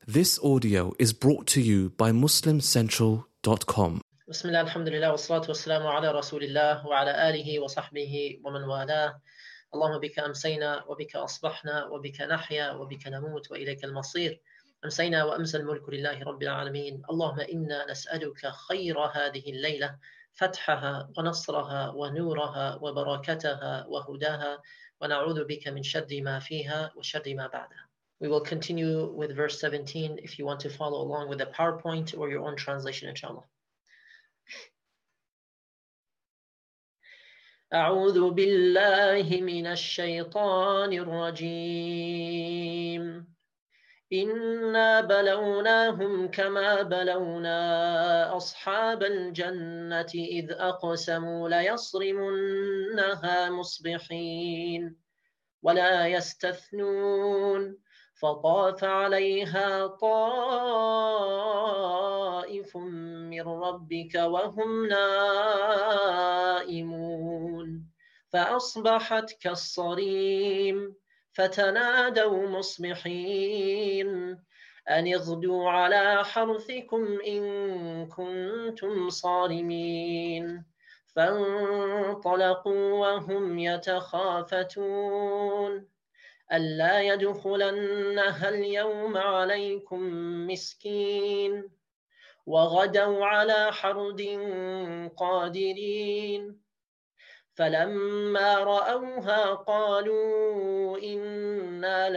This audio is brought to you by MuslimCentral.com. بسم الله الحمد لله والصلاة والسلام على رسول الله وعلى آله وصحبه ومن والاه. اللهم بك أمسينا وبك أصبحنا وبك نحيا وبك نموت وإليك المصير. أمسينا وأمسى الملك لله رب العالمين. اللهم إنا نسألك خير هذه الليلة، فتحها ونصرها ونورها وبركتها وهداها، ونعوذ بك من شر ما فيها وشر ما بعدها. We will continue with verse 17 if you want to follow along with the PowerPoint or your own translation, inshallah. أعوذ بالله من الشيطان الرجيم. إنا بلوناهم كما بلونا أصحاب الجنة إذ أقسموا ليصرمنها مصبحين ولا يستثنون فطاف عليها طائف من ربك وهم نائمون فأصبحت كالصريم فتنادوا مصبحين أن اغدوا على حرثكم إن كنتم صارمين فانطلقوا وهم يتخافتون ألا يدخلنها اليوم عليكم مسكين وغدوا على حرد قادرين فلما رأوها قالوا إنا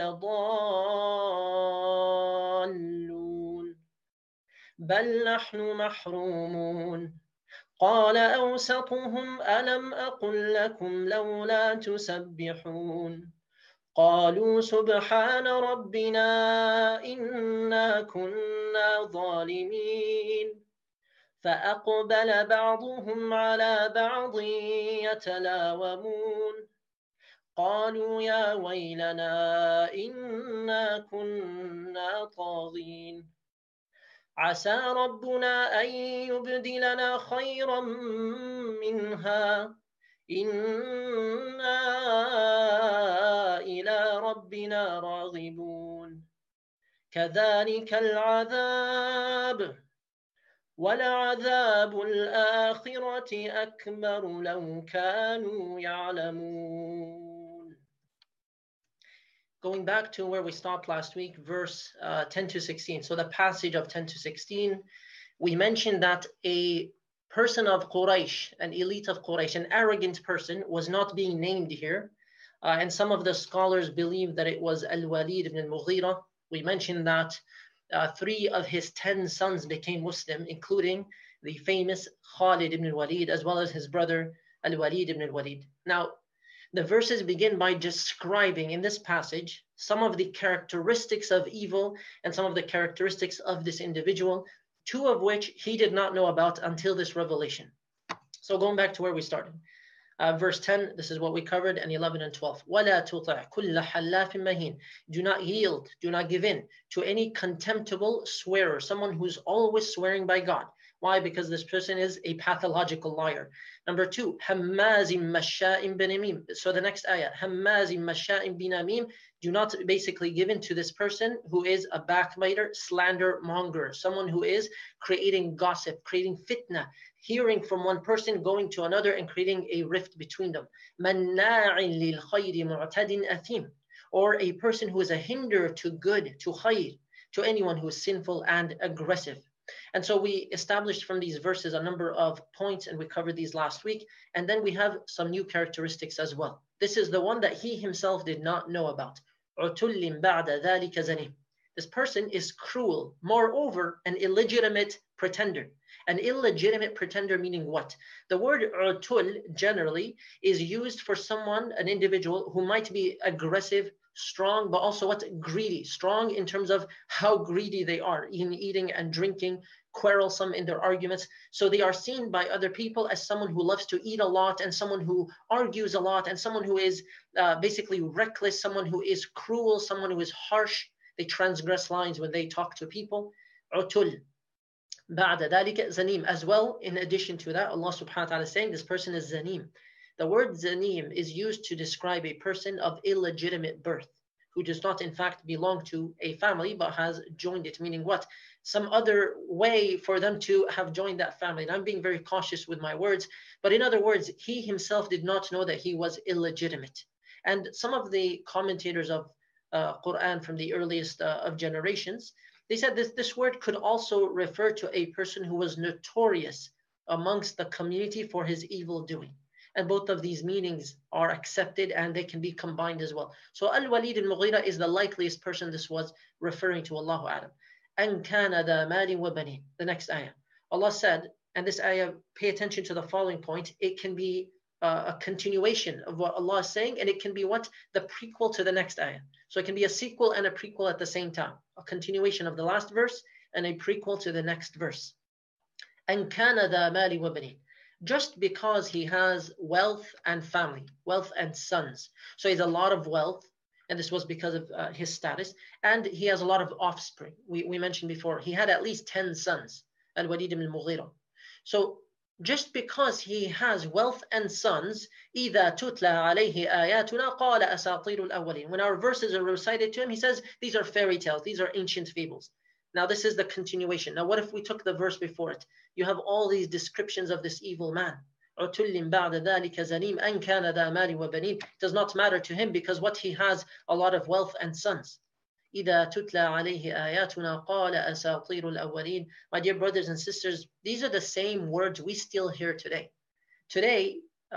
لضالون بل نحن محرومون قال أوسطهم ألم أقل لكم لولا تسبحون قالوا سبحان ربنا إنا كنا ظالمين فأقبل بعضهم على بعض يتلاومون قالوا يا ويلنا إنا كنا طاغين عسى ربنا أن يبدلنا خيرا منها إنا إلى ربنا راغبون كذلك العذاب ولعذاب الآخرة أكبر لو كانوا يعلمون. Going back to where we stopped last week, verse 10 to 16. So the passage of 10 to 16, we mentioned that a person of Quraysh, an elite of Quraysh, an arrogant person, was not being named here. And some of the scholars believe that it was Al-Walid ibn al-Mughira. We mentioned that 3 of his 10 sons became Muslim, including the famous Khalid ibn al-Walid, as well as his brother Al-Walid ibn al-Walid. Now, the verses begin by describing in this passage some of the characteristics of evil and some of the characteristics of this individual, 2 of which he did not know about until this revelation. So going back to where we started. Verse 10, this is what we covered, and 11 and 12. وَلَا تُطِعْ كُلَّ حَلَّافٍ مَهِينٍ. Do not yield, do not give in to any contemptible swearer, someone who's always swearing by God. Why? Because this person is a pathological liar. Number 2, هَمَّازٍ مَشَّاءٍ بِنَمِيمٍ. So the next ayah, هَمَّازٍ مَشَّاءٍ بِنَمِيمٍ. Do not basically give in to this person who is a backbiter, slander monger, someone who is creating gossip, creating fitna, hearing from one person, going to another, and creating a rift between them. مَنَّاعٍ لِلْخَيْرِ مُعْتَدٍ أَثِيمٍ. Or a person who is a hinder to good, to khayr, to anyone who is sinful and aggressive. And so we established from these verses a number of points, and we covered these last week. And then we have some new characteristics as well. This is the one that he himself did not know about. عُتُلٍ بَعْدَ ذَلِكَ زَنِيمٍ. This person is cruel. Moreover, an illegitimate pretender. An illegitimate pretender meaning what? The word utul generally is used for someone, an individual who might be aggressive, strong, but also what? Greedy. Strong in terms of how greedy they are in eating and drinking, quarrelsome in their arguments. So they are seen by other people as someone who loves to eat a lot, and someone who argues a lot, and someone who is basically reckless, someone who is cruel, someone who is harsh. They transgress lines when they talk to people. Utul. بعد ذلك zanim. As well, in addition to that, Allah subhanahu wa ta'ala is saying this person is zanim. The word zanim is used to describe a person of illegitimate birth, who does not in fact belong to a family but has joined it. Meaning what? Some other way for them to have joined that family. And I'm being very cautious with my words, but in other words, he himself did not know that he was illegitimate. And some of the commentators of Quran from the earliest of generations, they said this word could also refer to a person who was notorious amongst the community for his evil doing. And both of these meanings are accepted and they can be combined as well. So Al-Walid al-Mughira is the likeliest person this was referring to, Allahu A'lam. An kana dha malin wa banin. The next ayah. Allah said, and this ayah, pay attention to the following point, it can be a continuation of what Allah is saying, and it can be what? The prequel to the next ayah. So it can be a sequel and a prequel at the same time. A continuation of the last verse and a prequel to the next verse. An kana dha malin wa banin. Just because he has wealth and family, wealth and sons. So he has a lot of wealth, and this was because of his status, and he has a lot of offspring. We mentioned before, he had at least 10 sons, Al-Walid ibn al-Mughira. So just because he has wealth and sons, إِذَا تُتْلَى عَلَيْهِ آيَاتُنَا قَالَ أَسَاطِيرُ الْأَوَّلِينَ. When our verses are recited to him, he says, these are fairy tales, these are ancient fables. Now this is the continuation. Now what if we took the verse before it? You have all these descriptions of this evil man. It does not matter to him because what he has, a lot of wealth and sons. إِذَا تُتْلَى عَلَيْهِ آيَاتُنَا قَالَ أَسَاطِيرُ الْأَوَّلِينَ. My dear brothers and sisters, these are the same words we still hear today. Today,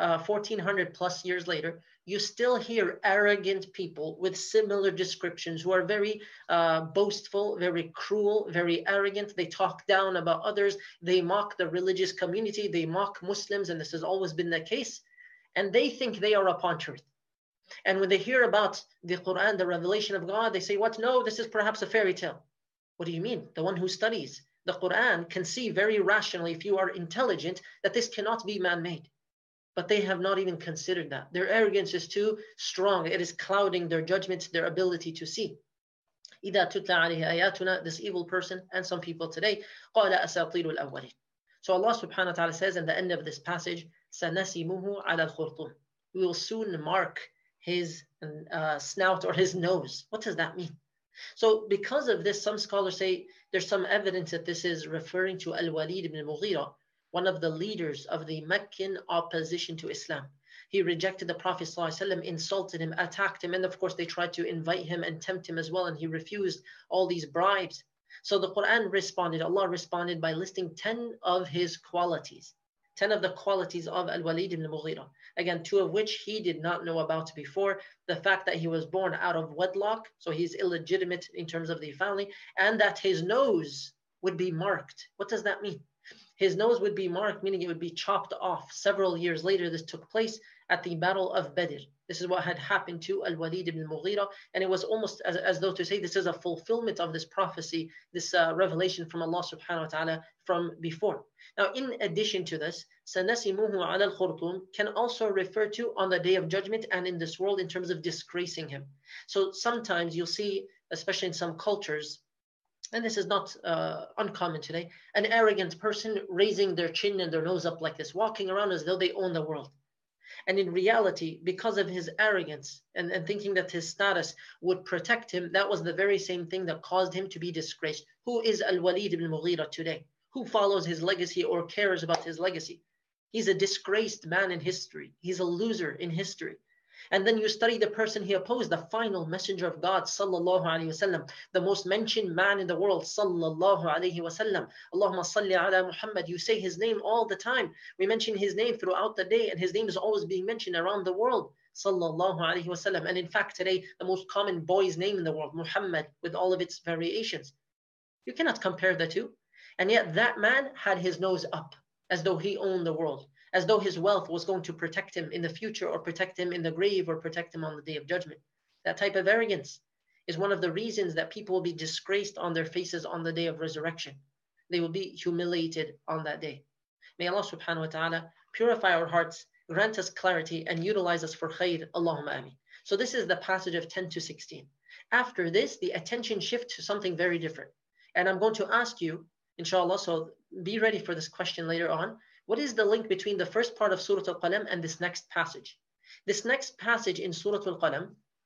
1400 plus years later, you still hear arrogant people with similar descriptions who are very boastful, very cruel, very arrogant. They talk down about others. They mock the religious community. They mock Muslims, and this has always been the case. And they think they are upon truth. And when they hear about the Quran, the revelation of God, they say, what? No, this is perhaps a fairy tale. What do you mean? The one who studies the Quran can see very rationally, if you are intelligent, that this cannot be man-made. But they have not even considered that. Their arrogance is too strong. It is clouding their judgment, their ability to see. إِذَا تُتْلَى عَلَيْهِ آيَاتُنَا. This evil person and some people today, قَالَ أَسَاطِيرُ الْأَوَّلِينَ. So Allah subhanahu wa ta'ala says in the end of this passage, سَنَسِمُهُ عَلَى الْخُرْطُمِ. We will soon mark his snout or his nose. What does that mean? So because of this, some scholars say there's some evidence that this is referring to Al-Walid ibn al-Mughira, one of the leaders of the Meccan opposition to Islam. He rejected the Prophet ﷺ, insulted him, attacked him, and of course they tried to invite him and tempt him as well, and he refused all these bribes. So the Quran responded, Allah responded by listing 10 of his qualities, 10 of the qualities of Al-Walid ibn al-Mughira. Again, 2 of which he did not know about before. The fact that he was born out of wedlock, so he's illegitimate in terms of the family, and that his nose would be marked. What does that mean? His nose would be marked, meaning it would be chopped off. Several years later, this took place at the Battle of Badr. This is what had happened to Al-Walid ibn al-Mughira, and it was almost as though to say this is a fulfillment of this prophecy, this revelation from Allah subhanahu wa ta'ala from before. Now, in addition to this, سَنَسِمُهُ عَلَى الْخُرْطُمِ can also refer to on the Day of Judgment and in this world in terms of disgracing him. So sometimes you'll see, especially in some cultures, and this is not uncommon today, an arrogant person raising their chin and their nose up like this, walking around as though they own the world. And in reality, because of his arrogance and thinking that his status would protect him, that was the very same thing that caused him to be disgraced. Who is Al-Walid ibn Mughira today? Who follows his legacy or cares about his legacy? He's a disgraced man in history. He's a loser in history. And then you study the person he opposed, the final messenger of God, sallallahu alaihi wasallam, the most mentioned man in the world, sallallahu alaihi wasallam. Allahumma salli ala Muhammad. You say his name all the time. We mention his name throughout the day, and his name is always being mentioned around the world, sallallahu alaihi wasallam. And in fact, today, the most common boy's name in the world, Muhammad, with all of its variations. You cannot compare the two. And yet that man had his nose up, as though he owned the world, as though his wealth was going to protect him in the future, or protect him in the grave, or protect him on the Day of Judgment. That type of arrogance is one of the reasons that people will be disgraced on their faces on the Day of Resurrection. They will be humiliated on that day. May Allah subhanahu wa ta'ala purify our hearts, grant us clarity, and utilize us for khair. Allahumma ameen. So this is the passage of 10 to 16. After this, the attention shifts to something very different. And I'm going to ask you, inshallah, so be ready for this question later on. What is the link between the first part of Surah Al-Qalam and this next passage? This next passage in Surah Al-Qalam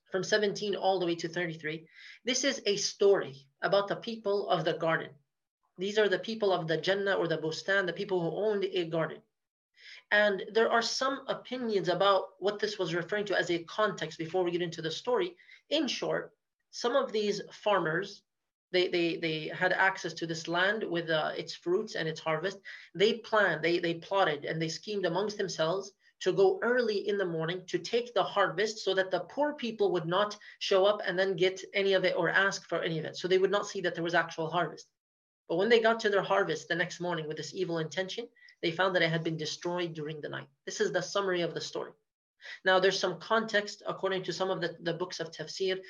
from 17 all the way to 33. This is a story about the people of the garden. These are the people of the Jannah or the Bustan, the people who owned a garden. And there are some opinions about what this was referring to as a context before we get into the story. In short, some of these farmers, they had access to this land with its fruits and its harvest. They planned, they plotted, and they schemed amongst themselves to go early in the morning to take the harvest so that the poor people would not show up and then get any of it or ask for any of it. So they would not see that there was actual harvest. But when they got to their harvest the next morning with this evil intention, they found that it had been destroyed during the night. This is the summary of the story. Now, there's some context according to some of the books of tafsir.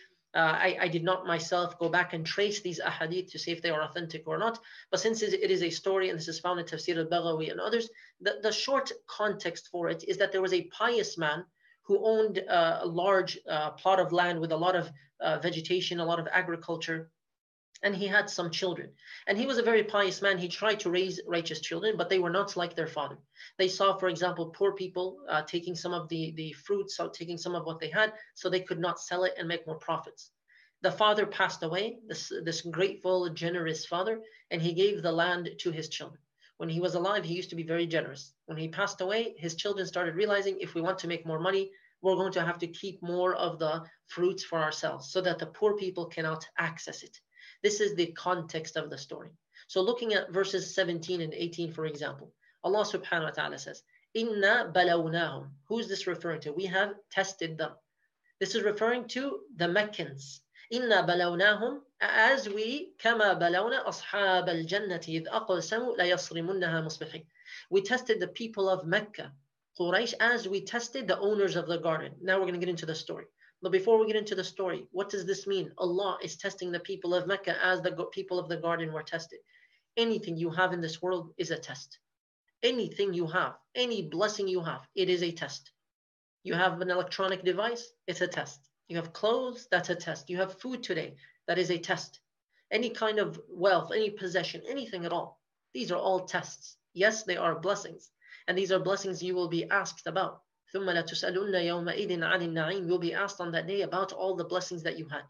I did not myself go back and trace these ahadith to see if they are authentic or not. But since it is a story, and this is found in Tafsir al-Baghawi and others, the short context for it is that there was a pious man who owned a large plot of land with a lot of vegetation, a lot of agriculture, and he had some children. And he was a very pious man. He tried to raise righteous children, but they were not like their father. They saw, for example, poor people taking some of the fruits, so taking some of what they had, so they could not sell it and make more profits. The father passed away, this grateful, generous father, and he gave the land to his children. When he was alive, he used to be very generous. When he passed away, his children started realizing, if we want to make more money, we're going to have to keep more of the fruits for ourselves so that the poor people cannot access it. This is the context of the story. So looking at verses 17 and 18, for example, Allah subhanahu wa ta'ala says, Inna balawnahum. Who's this referring to? We have tested them. This is referring to the Meccans. Inna balawnahum, as we, kama balawna ashab al-jannati idh aqsamu la yasrimunnaha musbihin. We tested the people of Mecca, Quraysh, as we tested the owners of the garden. Now we're going to get into the story. But before we get into the story, what does this mean? Allah is testing the people of Mecca as the people of the garden were tested. Anything you have in this world is a test. Anything you have, any blessing you have, it is a test. You have an electronic device, it's a test. You have clothes, that's a test. You have food today, that is a test. Any kind of wealth, any possession, anything at all. These are all tests. Yes, they are blessings. And these are blessings you will be asked about. ثُمَّ لَتُسْأَلُنَّ يَوْمَئِذٍ عَنِ النَّعِيمِ. You'll be asked on that day about all the blessings that you had.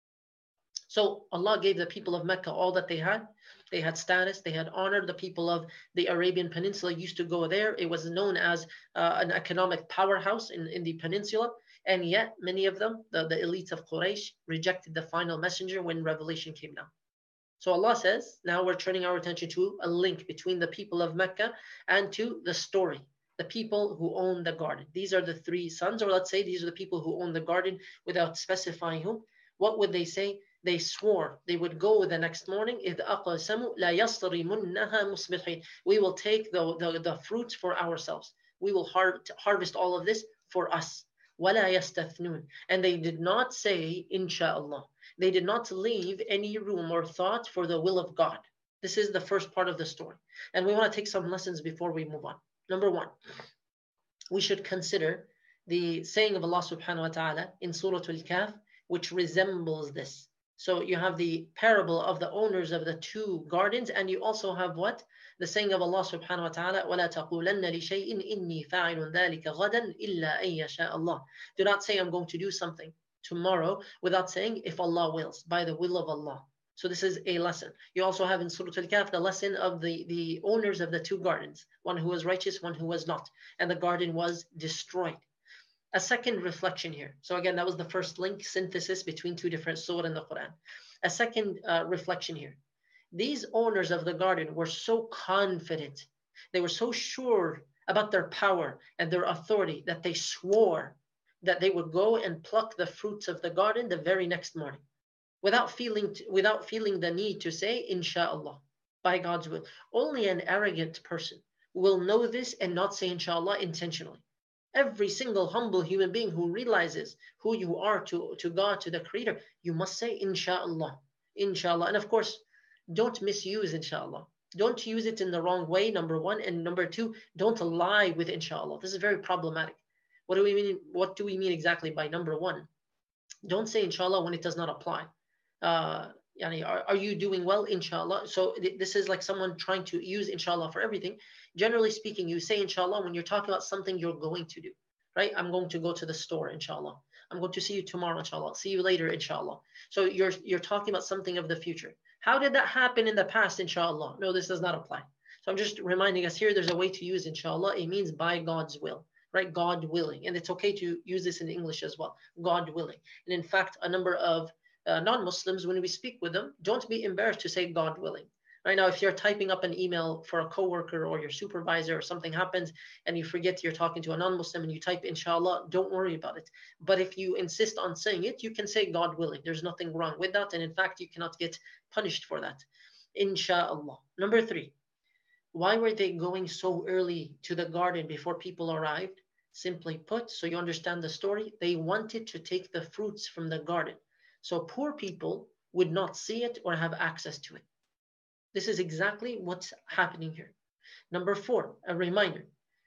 So Allah gave the people of Mecca all that they had. They had status, they had honor. The people of the Arabian Peninsula used to go there. It was known as an economic powerhouse in the peninsula. And yet many of them, the elites of Quraysh, rejected the final messenger when revelation came down. So Allah says, now we're turning our attention to a link between the people of Mecca and to the story. The people who own the garden. These are the three sons, or let's say these are the people who own the garden without specifying whom. What would they say? They swore they would go the next morning. إِذْ أَقْسَمُوا لَا يَصْرِمُنَّهَا مُصْبِحِينَ. We will take the fruits for ourselves. We will harvest all of this for us. وَلَا يَسْتَثْنُونَ. And they did not say, Insha'Allah. They did not leave any room or thought for the will of God. This is the first part of the story. And we want to take some lessons before we move on. Number one, we should consider the saying of Allah subhanahu wa ta'ala in Surah Al-Kahf, which resembles this. So you have the parable of the owners of the two gardens, and you also have what? The saying of Allah subhanahu wa ta'ala, وَلَا تَقُولَنَّ لِشَيْءٍ إِنِّي فَاعِلٌ ذَلِكَ غَدًا إِلَّا أَن يَشَاءَ اللَّهُ. Do not say I'm going to do something tomorrow without saying if Allah wills, by the will of Allah. So this is a lesson. You also have in Surah Al-Kahf the lesson of the owners of the two gardens, one who was righteous, one who was not, and the garden was destroyed. A second reflection here. So again, that was the first link, synthesis between two different surah in the Quran. A second reflection here. These owners of the garden were so confident, they were so sure about their power and their authority that they swore that they would go and pluck the fruits of the garden the very next morning. Without feeling the need to say, Insha'Allah, by God's will. Only an arrogant person will know this and not say Insha'Allah intentionally. Every single humble human being who realizes who you are to God, to the Creator, you must say Insha'Allah, Insha'Allah. And of course, don't misuse Insha'Allah. Don't use it in the wrong way, number one. And number two, don't lie with Insha'Allah. This is very problematic. What do we mean? What do we mean exactly by number one? Don't say Insha'Allah when it does not apply. Are you doing well, inshallah? So this is like someone trying to use inshallah for everything. Generally speaking, you say inshallah when you're talking about something you're going to do, right? I'm going to go to the store, inshallah. I'm going to see you tomorrow, inshallah. See you later, inshallah. So you're talking about something of the future. How did that happen in the past, inshallah? No, this does not apply. So I'm just reminding us here, there's a way to use inshallah. It means by God's will, right? God willing. And it's okay to use this in English as well, God willing. And in fact, a number of non-Muslims, when we speak with them, don't be embarrassed to say God willing. Right now, if you're typing up an email for a coworker or your supervisor or something happens and you forget you're talking to a non-Muslim and you type inshallah, don't worry about it. But if you insist on saying it, you can say God willing. There's nothing wrong with that. And in fact, you cannot get punished for that. Inshallah. Number 3, why were they going so early to the garden before people arrived? Simply put, so you understand the story, they wanted to take the fruits from the garden. So poor people would not see it or have access to it. This is exactly what's happening here. Number 4, a reminder.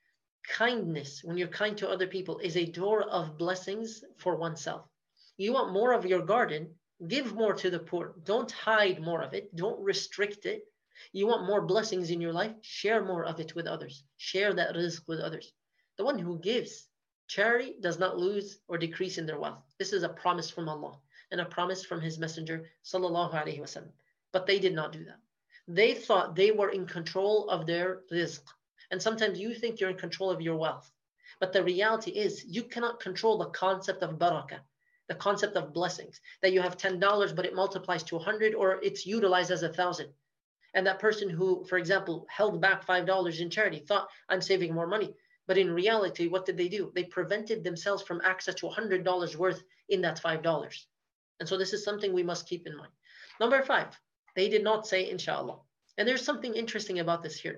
Kindness, when you're kind to other people, is a door of blessings for oneself. You want more of your garden, give more to the poor. Don't hide more of it. Don't restrict it. You want more blessings in your life, share more of it with others. Share that rizq with others. The one who gives charity does not lose or decrease in their wealth. This is a promise from Allah and a promise from His Messenger, sallallahu alaihi wasallam. But they did not do that. They thought they were in control of their rizq. And sometimes you think you're in control of your wealth. But the reality is you cannot control the concept of barakah, the concept of blessings, that you have $10, but it multiplies to 100 or it's utilized as 1,000. And that person who, for example, held back $5 in charity thought, I'm saving more money. But in reality, what did they do? They prevented themselves from access to $100 worth in that $5. And so this is something we must keep in mind. Number 5, they did not say inshallah. And there's something interesting about this here.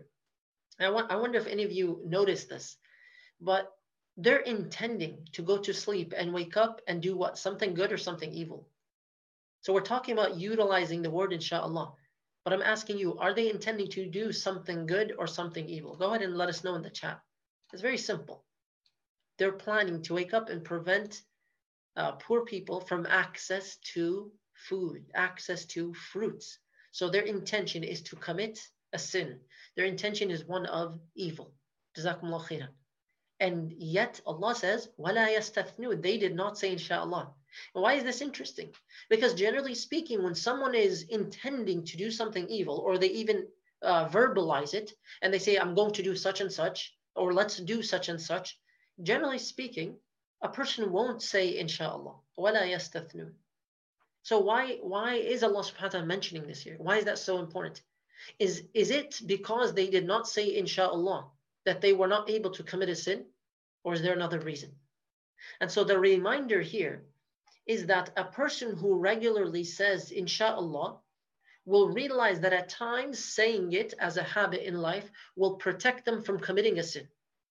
I wonder if any of you noticed this, but they're intending to go to sleep and wake up and do what? Something good or something evil. So we're talking about utilizing the word inshallah. But I'm asking you, are they intending to do something good or something evil? Go ahead and let us know in the chat. It's very simple. They're planning to wake up and prevent poor people from access to food, access to fruits. So their intention is to commit a sin. Their intention is one of evil. Jazakumullah khairan. And yet Allah says, وَلَا يَسْتَثْنُونَ. They did not say inshallah. And why is this interesting? Because generally speaking, when someone is intending to do something evil, or they even verbalize it, and they say, I'm going to do such and such, or let's do such and such, generally speaking, a person won't say inshallah. وَلَا يَسْتَثْنُونَ. So why is Allah subhanahu wa ta'ala mentioning this here? Why is that so important? Is it because they did not say inshallah that they were not able to commit a sin? Or is there another reason? And so the reminder here is that a person who regularly says inshallah will realize that at times saying it as a habit in life will protect them from committing a sin.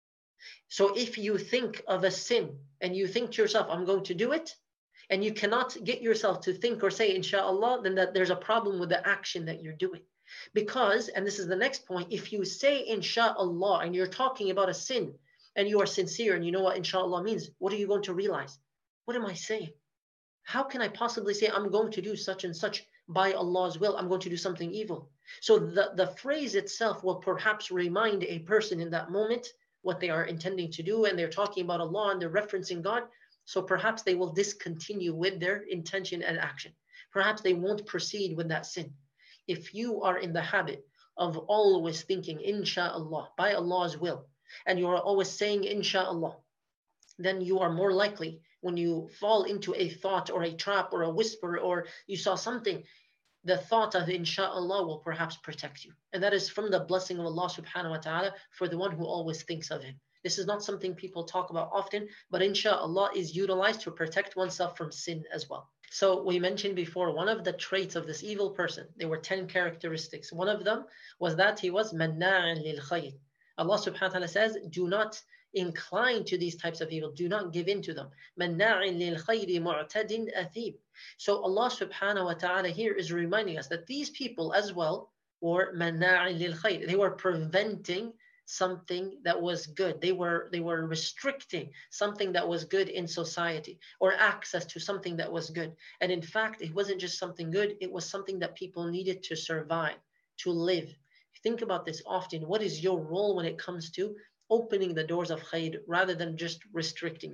So if you think of a sin and you think to yourself, I'm going to do it, and you cannot get yourself to think or say inshallah, then that there's a problem with the action that you're doing. Because, and this is the next point, if you say inshallah and you're talking about a sin and you are sincere and you know what inshallah means, what are you going to realize? What am I saying? How can I possibly say I'm going to do such and such by Allah's will? I'm going to do something evil. So the phrase itself will perhaps remind a person in that moment what they are intending to do, and they're talking about Allah and they're referencing God. So perhaps they will discontinue with their intention and action. Perhaps they won't proceed with that sin. If you are in the habit of always thinking inshallah, by Allah's will, and you are always saying inshallah, then you are more likely when you fall into a thought or a trap or a whisper or you saw something, the thought of inshallah will perhaps protect you. And that is from the blessing of Allah subhanahu wa ta'ala for the one who always thinks of Him. This is not something people talk about often, but inshallah is utilized to protect oneself from sin as well. So we mentioned before, one of the traits of this evil person, there were 10 characteristics. One of them was that he was manna'an lil khayr. Allah subhanahu wa ta'ala says, do not incline to these types of evil. Do not give in to them. Manna'in lil khayri mu'tadin athib. So Allah subhanahu wa ta'ala here is reminding us that these people as well were manna'in lil khayr. They were preventing something that was good. They were restricting something that was good in society, or access to something that was good. And in fact, it wasn't just something good, it was something that people needed to survive, to live. Think about this often. What is your role when it comes to opening the doors of khayr rather than just restricting them?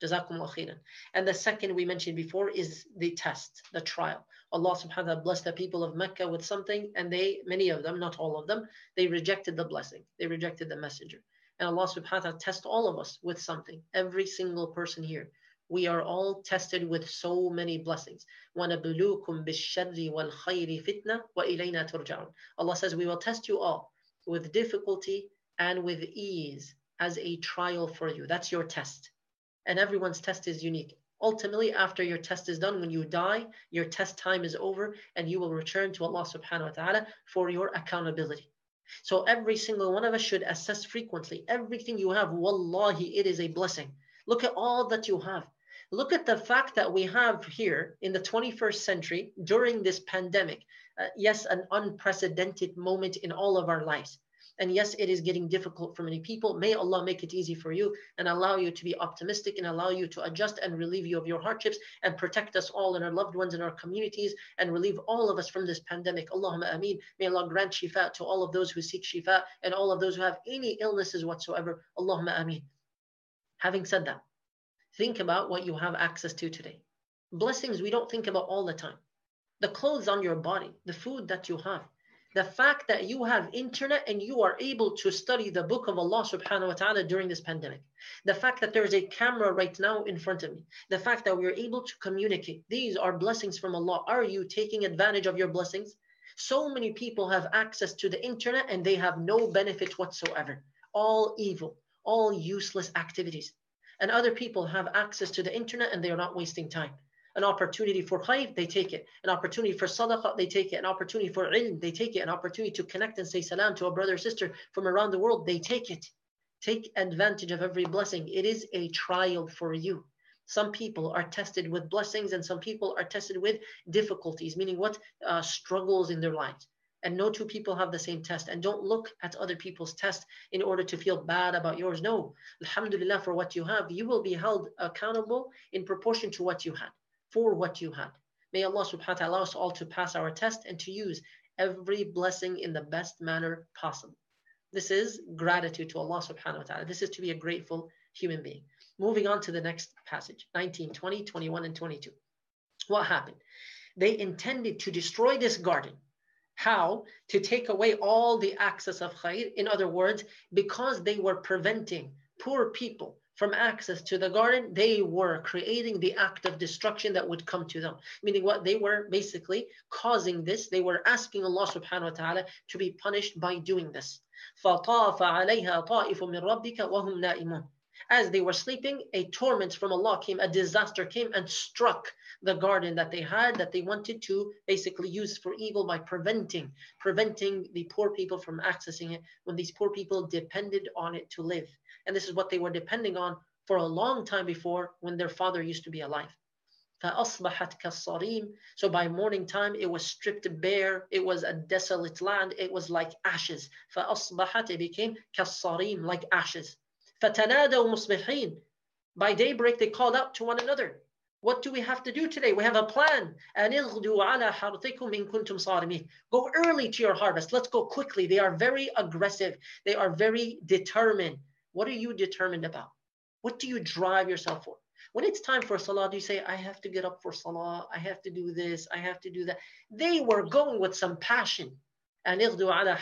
Jazakumullah khairan. And the second we mentioned before is the test, the trial. Allah subhanahu wa ta'ala blessed the people of Mecca with something, and many of them, not all of them, they rejected the blessing. They rejected the messenger. And Allah subhanahu wa ta'ala tests all of us with something. Every single person here. We are all tested with so many blessings. وَنَبْلُوكُمْ بِالشَّرِّ وَالْخَيْرِ فِتْنَةً وَإِلَيْنَا تُرْجَعُونَ. Allah says we will test you all with difficulty and with ease as a trial for you. That's your test. And everyone's test is unique. Ultimately, after your test is done, when you die, your test time is over and you will return to Allah subhanahu wa ta'ala for your accountability. So every single one of us should assess frequently. Everything you have, wallahi, it is a blessing. Look at all that you have. Look at the fact that we have here in the 21st century during this pandemic. Yes, an unprecedented moment in all of our lives. And yes, it is getting difficult for many people. May Allah make it easy for you and allow you to be optimistic and allow you to adjust and relieve you of your hardships and protect us all and our loved ones and our communities and relieve all of us from this pandemic. Allahumma ameen. May Allah grant shifa to all of those who seek shifa and all of those who have any illnesses whatsoever. Allahumma ameen. Having said that, think about what you have access to today. Blessings we don't think about all the time. The clothes on your body, the food that you have. The fact that you have internet and you are able to study the book of Allah subhanahu wa ta'ala during this pandemic. The fact that there's a camera right now in front of me. The fact that we're able to communicate. These are blessings from Allah. Are you taking advantage of your blessings? So many people have access to the internet and they have no benefit whatsoever. All evil, all useless activities. And other people have access to the internet and they are not wasting time. An opportunity for khair, they take it. An opportunity for sadaqah, they take it. An opportunity for ilm, they take it. An opportunity to connect and say salam to a brother or sister from around the world, they take it. Take advantage of every blessing. It is a trial for you. Some people are tested with blessings and some people are tested with difficulties, meaning what? Struggles in their lives. And no two people have the same test. And don't look at other people's tests in order to feel bad about yours. No, alhamdulillah, for what you have, you will be held accountable in proportion to what you had. For what you had. May Allah subhanahu wa ta'ala allow us all to pass our test and to use every blessing in the best manner possible. This is gratitude to Allah subhanahu wa ta'ala. This is to be a grateful human being. Moving on to the next passage, 19, 20, 21, and 22. What happened? They intended to destroy this garden. How? To take away all the access of khair. In other words, because they were preventing poor people from access to the garden, they were creating the act of destruction that would come to them. Meaning what? They were basically causing this. They were asking Allah subhanahu wa ta'ala to be punished by doing this. فَطَافَ عَلَيْهَا طَائِفٌ مِّن رَبِّكَ وَهُمْ نَائِمُونَ. As they were sleeping, a torment from Allah came, a disaster came and struck the garden that they had, that they wanted to basically use for evil by preventing the poor people from accessing it when these poor people depended on it to live. And this is what they were depending on for a long time before, when their father used to be alive. فَأَصْبَحَتْ كَالصَّرِيمِ. So by morning time, it was stripped bare. It was a desolate land. It was like ashes. فَأَصْبَحَتْ. It became كَالصَّرِيمِ, like ashes. فَتَنَادَوْا مُصْبِحِينَ. By daybreak, they called out to one another. What do we have to do today? We have a plan. أَنِ اغْدُوا عَلَى حَرْثِكُمْ إِن كُنتُمْ صَارِمِينَ. Go early to your harvest. Let's go quickly. They are very aggressive. They are very determined. What are you determined about? What do you drive yourself for? When it's time for salah, do you say, I have to get up for salah, I have to do this, I have to do that? They were going with some passion. And hurry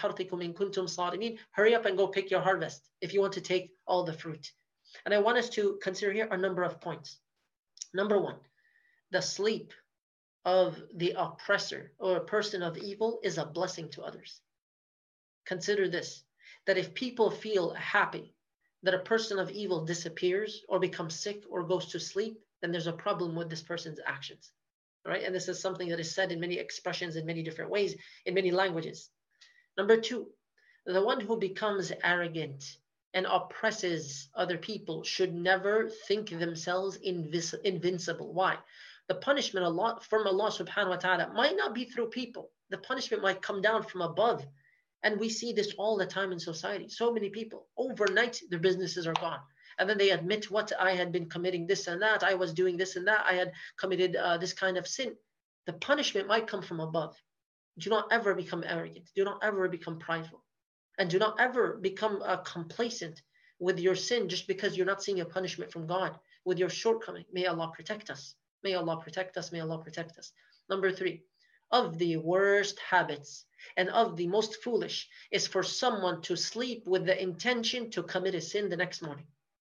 up and go pick your harvest if you want to take all the fruit. And I want us to consider here a number of points. Number one, the sleep of the oppressor or a person of evil is a blessing to others. Consider this, that if people feel happy that a person of evil disappears or becomes sick or goes to sleep, then there's a problem with this person's actions. Right? And this is something that is said in many expressions, in many different ways, in many languages. Number two, the one who becomes arrogant and oppresses other people should never think themselves invincible. Why? The punishment from Allah subhanahu wa ta'ala might not be through people. The punishment might come down from above. And we see this all the time in society. So many people, overnight, their businesses are gone. And then they admit, what, I had been committing this and that, I was doing this and that, I had committed this kind of sin. The punishment might come from above. Do not ever become arrogant. Do not ever become prideful. And do not ever become complacent with your sin just because you're not seeing a punishment from God. with your shortcoming. May Allah protect us. May Allah protect us. May Allah protect us. Number three, of the worst habits and of the most foolish is for someone to sleep with the intention to commit a sin the next morning.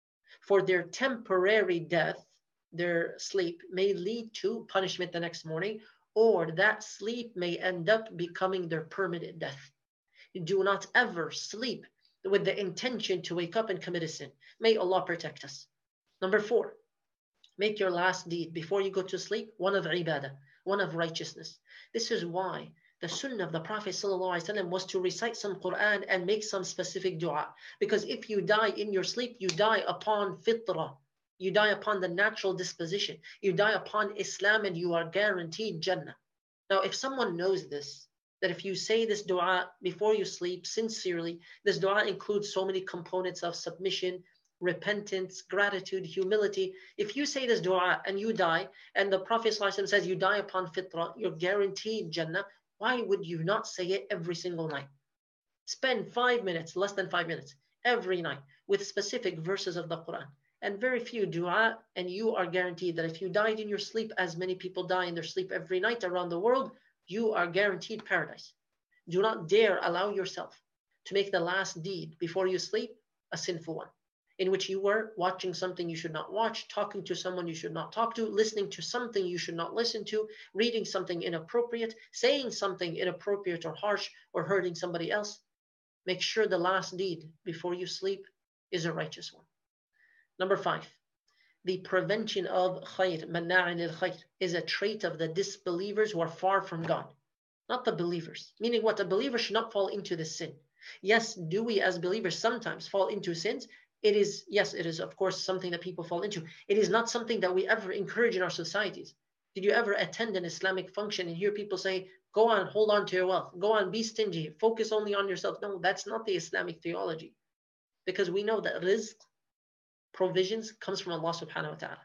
For their temporary death, their sleep may lead to punishment the next morning, or that sleep may end up becoming their permanent death. Do not ever sleep with the intention to wake up and commit a sin. May Allah protect us. Number four, make your last deed before you go to sleep one of ibadah, one of righteousness. This is why the sunnah of the Prophet ﷺ was to recite some Quran and make some specific dua. Because if you die in your sleep, you die upon fitrah. You die upon the natural disposition. You die upon Islam and you are guaranteed Jannah. Now, if someone knows this, that if you say this dua before you sleep sincerely, this dua includes so many components of submission, repentance, gratitude, humility. If you say this dua and you die, and the Prophet ﷺ says you die upon fitrah, you're guaranteed Jannah, why would you not say it every single night? Spend 5 minutes, less than 5 minutes, every night with specific verses of the Quran. And very few dua, and you are guaranteed that if you died in your sleep, as many people die in their sleep every night around the world, you are guaranteed paradise. Do not dare allow yourself to make the last deed before you sleep a sinful one, in which you were watching something you should not watch, talking to someone you should not talk to, listening to something you should not listen to, reading something inappropriate, saying something inappropriate or harsh, or hurting somebody else. Make sure the last deed before you sleep is a righteous one. Number five, the prevention of khayr, manna'in al-khayr, is a trait of the disbelievers who are far from God, not the believers. Meaning what? A believer should not fall into the sin. Yes, do we as believers sometimes fall into sins? It is, yes, it is of course something that people fall into. It is not something that we ever encourage in our societies. Did you ever attend an Islamic function and hear people say, go on, hold on to your wealth, go on, be stingy, focus only on yourself? No, that's not the Islamic theology. Because we know that rizq, provisions, comes from Allah subhanahu wa ta'ala.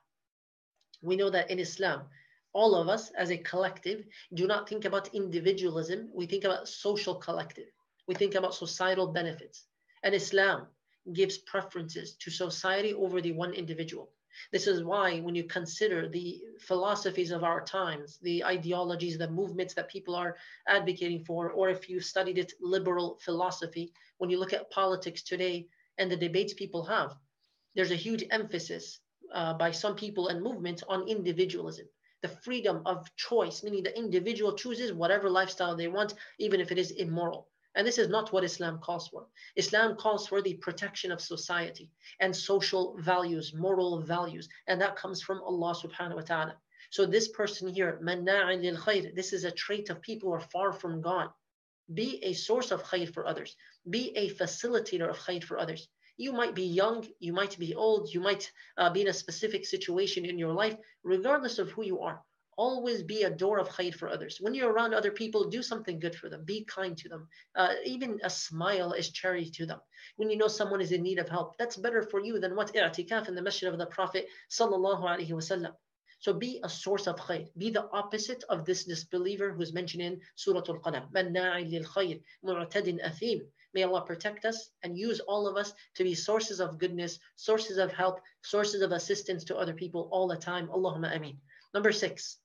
We know that in Islam, all of us as a collective do not think about individualism, we think about social collective. We think about societal benefits. And Islam gives preferences to society over the one individual. This is why when you consider the philosophies of our times, the ideologies, the movements that people are advocating for, or if you studied it, liberal philosophy, when you look at politics today and the debates people have, there's a huge emphasis by some people and movements on individualism. The freedom of choice, meaning the individual chooses whatever lifestyle they want, even if it is immoral. And this is not what Islam calls for. Islam calls for the protection of society and social values, moral values, and that comes from Allah subhanahu wa ta'ala. So this person here, manna'in lil khayr, this is a trait of people who are far from God. Be a source of khayr for others. Be a facilitator of khayr for others. You might be young, you might be old, you might be in a specific situation in your life. Regardless of who you are, always be a door of khayr for others. When you're around other people, do something good for them. Be kind to them. Even a smile is charity to them. When you know someone is in need of help, that's better for you than what i'tikaf in the masjid of the Prophet sallallahu alaihi wasallam. So be a source of khayr. Be the opposite of this disbeliever who's mentioned in Surah Al-Qalam. Manna'in lil khayr, mu'tadin athim. May Allah protect us and use all of us to be sources of goodness, sources of help, sources of assistance to other people all the time. Allahumma ameen. Number six,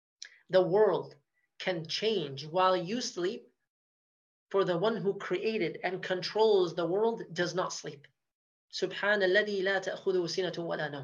the world can change while you sleep, for the one who created and controls the world does not sleep. Subhanalladhi la ta'khudhu sinatun wa la nawm.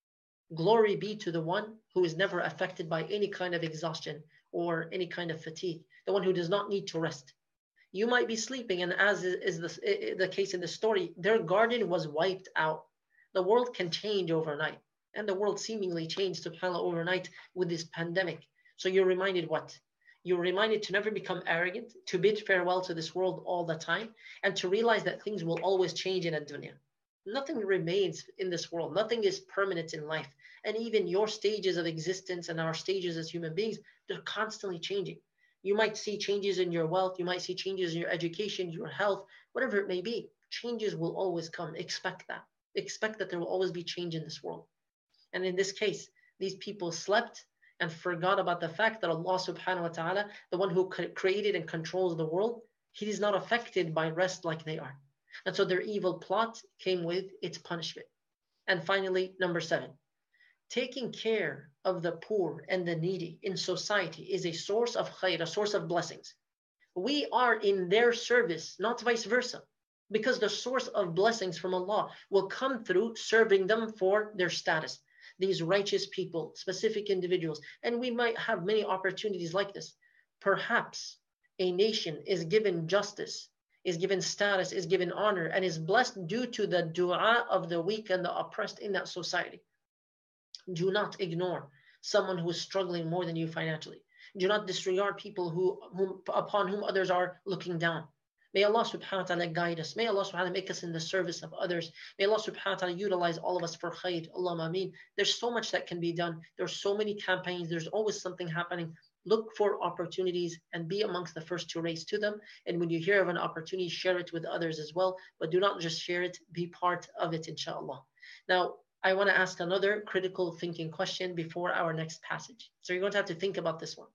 Glory be to the one who is never affected by any kind of exhaustion or any kind of fatigue, the one who does not need to rest. You might be sleeping, and as is the case in the story, their garden was wiped out. The world can change overnight, and the world seemingly changed, subhanAllah, overnight with this pandemic. So you're reminded what? You're reminded to never become arrogant, to bid farewell to this world all the time, and to realize that things will always change in ad-dunya. Nothing remains in this world. Nothing is permanent in life. And even your stages of existence and our stages as human beings, they're constantly changing. You might see changes in your wealth. You might see changes in your education, your health, whatever it may be. Changes will always come. Expect that. Expect that there will always be change in this world. And in this case, these people slept and forgot about the fact that Allah subhanahu wa ta'ala, the one who created and controls the world, He is not affected by rest like they are. And so their evil plot came with its punishment. And finally, number seven, taking care of the poor and the needy in society is a source of khair, a source of blessings. We are in their service, not vice versa, because the source of blessings from Allah will come through serving them for their status. These righteous people, specific individuals, and we might have many opportunities like this. Perhaps a nation is given justice, is given status, is given honor, and is blessed due to the dua of the weak and the oppressed in that society. Do not ignore someone who is struggling more than you financially. Do not disregard people upon whom others are looking down. May Allah subhanahu wa ta'ala guide us. May Allah subhanahu wa ta'ala make us in the service of others. May Allah subhanahu wa ta'ala utilize all of us for khair. Allahumma ameen. There's so much that can be done. There's so many campaigns. There's always something happening. Look for opportunities and be amongst the first to race to them. And when you hear of an opportunity, share it with others as well. But do not just share it, be part of it, inshallah. Now, I want to ask another critical thinking question before our next passage. So you're going to have to think about this one.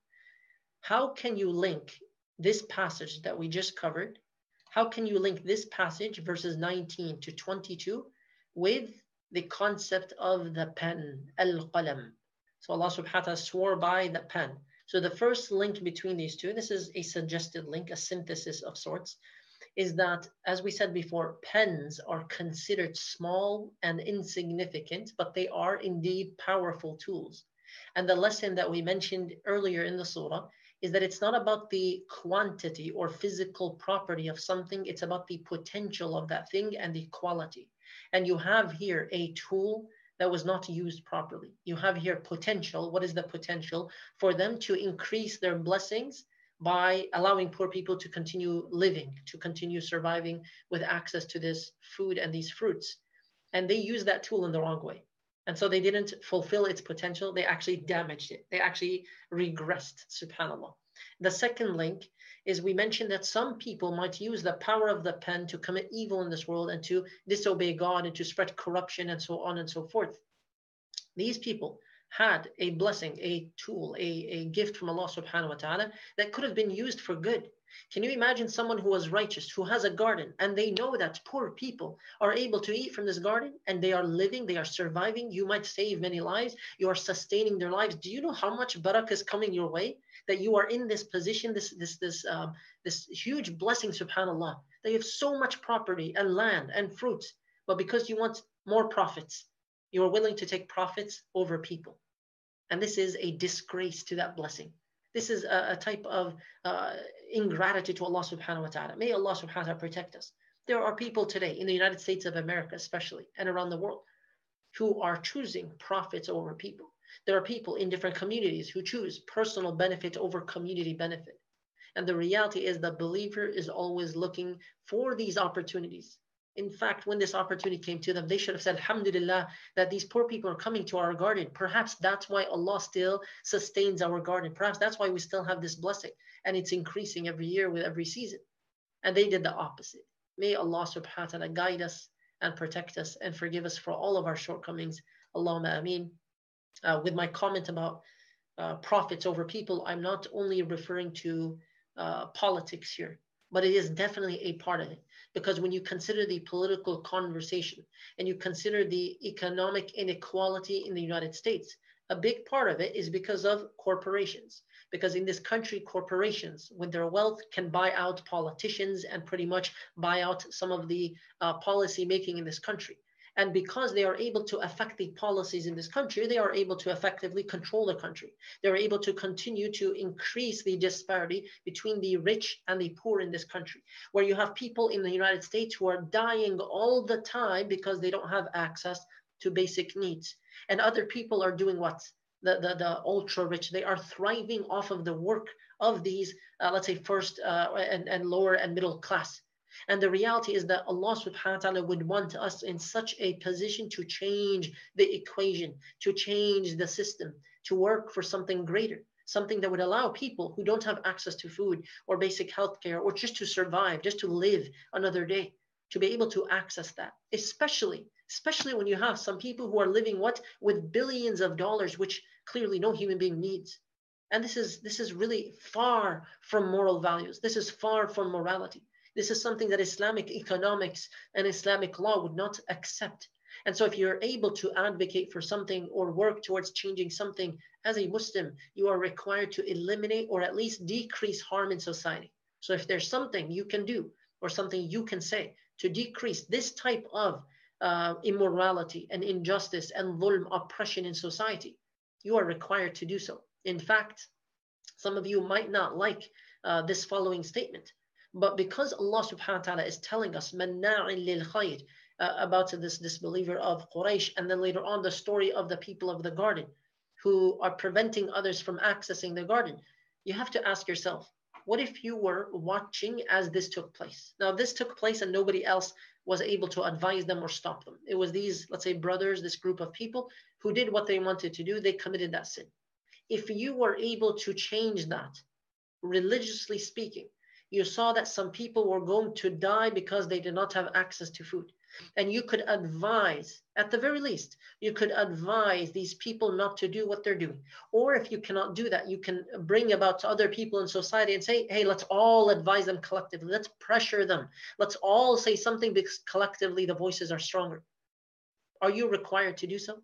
How can you link this passage that we just covered? How can you link this passage, verses 19 to 22, with the concept of the pen, al-qalam? So Allah subhanahu wa ta'ala swore by the pen. So the first link between these two, this is a suggested link, a synthesis of sorts, is that, as we said before, pens are considered small and insignificant, but they are indeed powerful tools. And the lesson that we mentioned earlier in the surah is that it's not about the quantity or physical property of something, it's about the potential of that thing and the quality. And you have here a tool that was not used properly. You have here potential. What is the potential? For them to increase their blessings by allowing poor people to continue living, to continue surviving with access to this food and these fruits. And they use that tool in the wrong way. And so they didn't fulfill its potential. They actually damaged it. They actually regressed, subhanAllah. The second link is we mentioned that some people might use the power of the pen to commit evil in this world and to disobey God and to spread corruption and so on and so forth. These people had a blessing, a tool, a gift from Allah subhanahu wa ta'ala that could have been used for good. Can you imagine someone who was righteous, who has a garden, and they know that poor people are able to eat from this garden and they are living, they are surviving? You might save many lives. You are sustaining their lives. Do you know how much barakah is coming your way? That you are in this position, this huge blessing, subhanAllah, that you have so much property and land and fruits, but because you want more profits, you are willing to take profits over people. And this is a disgrace to that blessing. This is a type of ingratitude to Allah subhanahu wa ta'ala. May Allah subhanahu wa ta'ala protect us. There are people today in the United States of America especially, and around the world, who are choosing profits over people. There are people in different communities who choose personal benefit over community benefit. And the reality is the believer is always looking for these opportunities. In fact, when this opportunity came to them, they should have said, Alhamdulillah, that these poor people are coming to our garden. Perhaps that's why Allah still sustains our garden. Perhaps that's why we still have this blessing. And it's increasing every year with every season. And they did the opposite. May Allah subhanahu wa ta'ala guide us and protect us and forgive us for all of our shortcomings. Allahumma ameen. With my comment about profits over people, I'm not only referring to politics here, but it is definitely a part of it. Because when you consider the political conversation and you consider the economic inequality in the United States, a big part of it is because of corporations. Because in this country, corporations, with their wealth, can buy out politicians and pretty much buy out some of the policy making in this country. And because they are able to affect the policies in this country, they are able to effectively control the country. They're able to continue to increase the disparity between the rich and the poor in this country, where you have people in the United States who are dying all the time because they don't have access to basic needs. And other people are doing what? The ultra rich, they are thriving off of the work of these, let's say, first and lower and middle class. And the reality is that Allah subhanahu wa ta'ala would want us in such a position to change the equation, to change the system, to work for something greater, something that would allow people who don't have access to food or basic health care or just to survive, just to live another day, to be able to access that, especially when you have some people who are living with billions of dollars, which clearly no human being needs. And this is really far from moral values. This is far from morality. This is something that Islamic economics and Islamic law would not accept. And so if you're able to advocate for something or work towards changing something as a Muslim, you are required to eliminate or at least decrease harm in society. So if there's something you can do or something you can say to decrease this type of immorality and injustice and dhulm, oppression in society, you are required to do so. In fact, some of you might not like this following statement, but because Allah subhanahu wa ta'ala is telling us manna'in lil khayr about this disbeliever of Quraysh, and then later on the story of the people of the garden who are preventing others from accessing the garden, you have to ask yourself, what if you were watching as this took place? Now, this took place and nobody else was able to advise them or stop them. It was these, let's say, brothers, this group of people who did what they wanted to do. They committed that sin. If you were able to change that, religiously speaking, you saw that some people were going to die because they did not have access to food. And you could advise, at the very least, you could advise these people not to do what they're doing. Or if you cannot do that, you can bring about to other people in society and say, hey, let's all advise them collectively. Let's pressure them. Let's all say something because collectively the voices are stronger. Are you required to do so?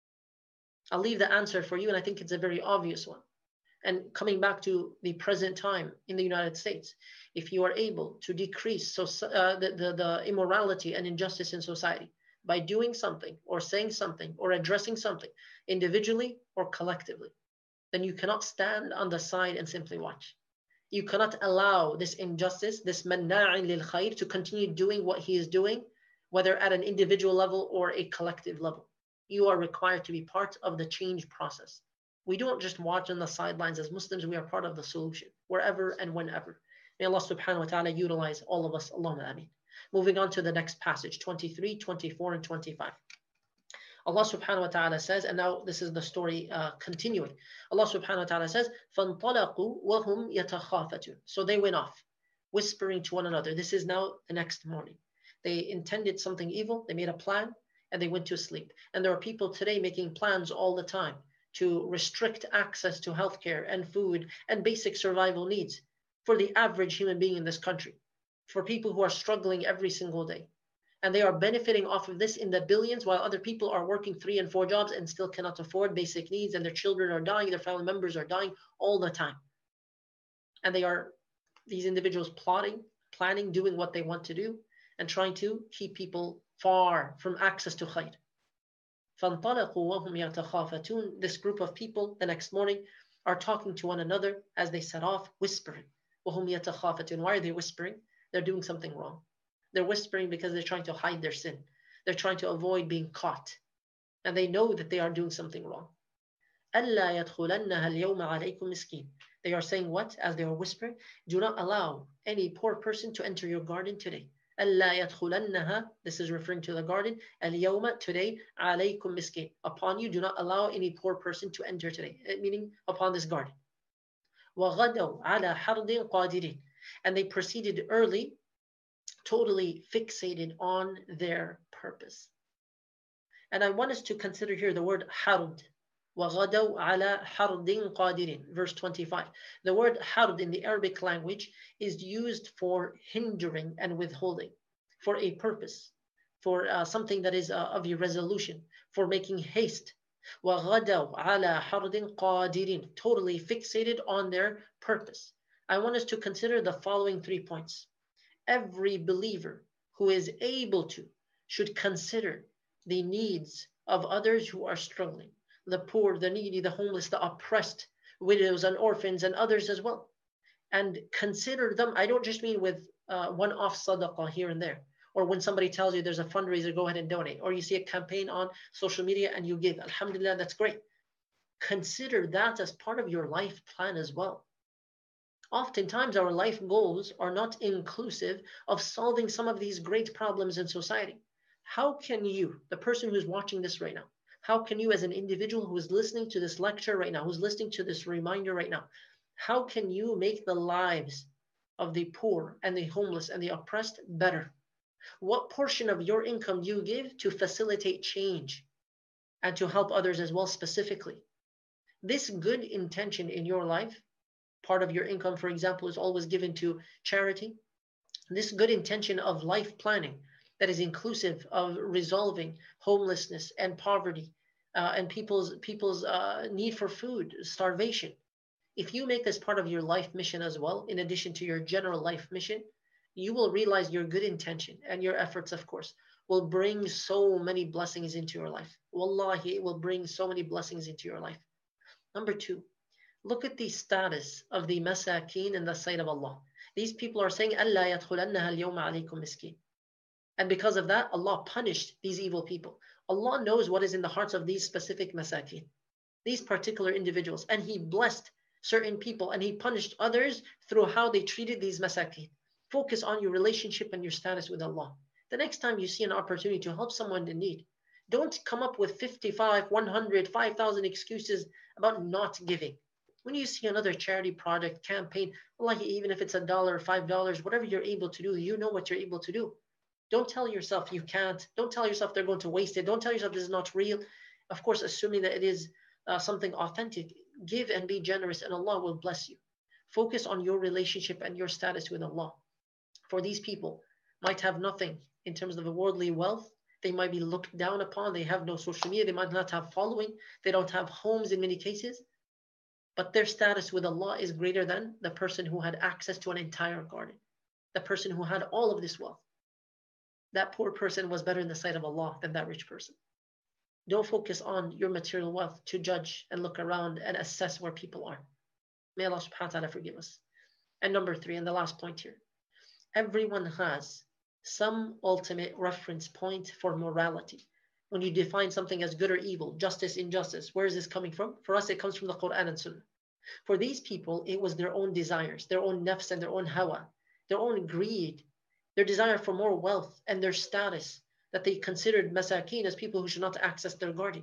I'll leave the answer for you, and I think it's a very obvious one. And coming back to the present time in the United States, if you are able to decrease the immorality and injustice in society by doing something or saying something or addressing something individually or collectively, then you cannot stand on the side and simply watch. You cannot allow this injustice, this manna'in lil khayr, to continue doing what he is doing, whether at an individual level or a collective level. You are required to be part of the change process. We don't just watch on the sidelines. As Muslims, we are part of the solution, wherever and whenever. May Allah subhanahu wa ta'ala utilize all of us. Allahumma ameen. Moving on to the next passage, 23, 24, and 25. Allah subhanahu wa ta'ala says, and now this is the story continuing. Allah subhanahu wa ta'ala says, فَانْطَلَقُوا وَهُمْ يَتَخَافَتُونَ. So they went off, whispering to one another. This is now the next morning. They intended something evil. They made a plan, and they went to sleep. And there are people today making plans all the time to restrict access to healthcare and food and basic survival needs for the average human being in this country, for people who are struggling every single day. And they are benefiting off of this in the billions, while other people are working 3 and 4 jobs and still cannot afford basic needs, and their children are dying, their family members are dying all the time. And these individuals planning, doing what they want to do, and trying to keep people far from access to khayr. فَانْطَلَقُوا وَهُمْ يَتَخَافَتُونَ. This group of people the next morning are talking to one another as they set off, whispering. وَهُمْ يَتَخَافَتُونَ. Why are they whispering? They're doing something wrong. They're whispering because they're trying to hide their sin. They're trying to avoid being caught. And they know that they are doing something wrong. أَلَّا يَدْخُلَنَّهَا الْيَوْمَ عَلَيْكُمْ مِسْكِينٌ. They are saying what? As they are whispering, do not allow any poor person to enter your garden today. أَلَّا يَدْخُلَنَّهَا. This is referring to the garden. الْيَوْمَ, today, عَلَيْكُمْ مِسْكِينٌ. Upon you, do not allow any poor person to enter today. Meaning upon this garden. وَغَدَوْا عَلَى حَرْدٍ قَادِرِينَ. And they proceeded early, totally fixated on their purpose. And I want us to consider here the word hard. وَغَدَوْا عَلَى حَرْدٍ قَادِرٍ. Verse 25. The word hard in the Arabic language is used for hindering and withholding, for a purpose, for something that is of your resolution, for making haste. وَغَدَوْا عَلَى حَرْدٍ قَادِرٍ. Totally fixated on their purpose. I want us to consider the following 3 points. Every believer who is able to should consider the needs of others who are struggling. The poor, the needy, the homeless, the oppressed, widows and orphans, and others as well. And consider them. I don't just mean with one-off sadaqah here and there, or when somebody tells you there's a fundraiser, go ahead and donate, or you see a campaign on social media and you give. Alhamdulillah, that's great. Consider that as part of your life plan as well. Oftentimes, our life goals are not inclusive of solving some of these great problems in society. How can you, the person who's watching this right now, how can you as an individual who is listening to this lecture right now, who's listening to this reminder right now, how can you make the lives of the poor and the homeless and the oppressed better? What portion of your income do you give to facilitate change and to help others as well specifically? This good intention in your life, part of your income, for example, is always given to charity. This good intention of life planning that is inclusive of resolving homelessness and poverty, and people's need for food, starvation. If you make this part of your life mission as well, in addition to your general life mission, you will realize your good intention and your efforts, of course, will bring so many blessings into your life. Wallahi, it will bring so many blessings into your life. Number two, look at the status of the masakeen in the sight of Allah. These people are saying, أَلَّا يَدْخُلَنَّهَا الْيَوْمَ عَلَيْكُمْ مِسْكِينٌ. And because of that, Allah punished these evil people. Allah knows what is in the hearts of these specific masakeen, these particular individuals, and He blessed certain people and He punished others through how they treated these masakeen. Focus on your relationship and your status with Allah. The next time you see an opportunity to help someone in need, don't come up with 55, 100, 5,000 excuses about not giving. When you see another charity project, campaign, wallahi, even if it's $1, $5, whatever you're able to do, you know what you're able to do. Don't tell yourself you can't. Don't tell yourself they're going to waste it. Don't tell yourself this is not real. Of course, assuming that it is something authentic, give and be generous and Allah will bless you. Focus on your relationship and your status with Allah. For these people might have nothing in terms of the worldly wealth. They might be looked down upon. They have no social media. They might not have following. They don't have homes in many cases. But their status with Allah is greater than the person who had access to an entire garden, the person who had all of this wealth. That poor person was better in the sight of Allah than that rich person. Don't focus on your material wealth to judge and look around and assess where people are. May Allah subhanahu wa ta'ala forgive us. And number three, and the last point here, everyone has some ultimate reference point for morality. When you define something as good or evil, justice, injustice, where is this coming from? For us, it comes from the Quran and Sunnah. For these people, it was their own desires, their own nafs and their own hawa, their own greed, their desire for more wealth and their status that they considered masakeen as people who should not access their garden.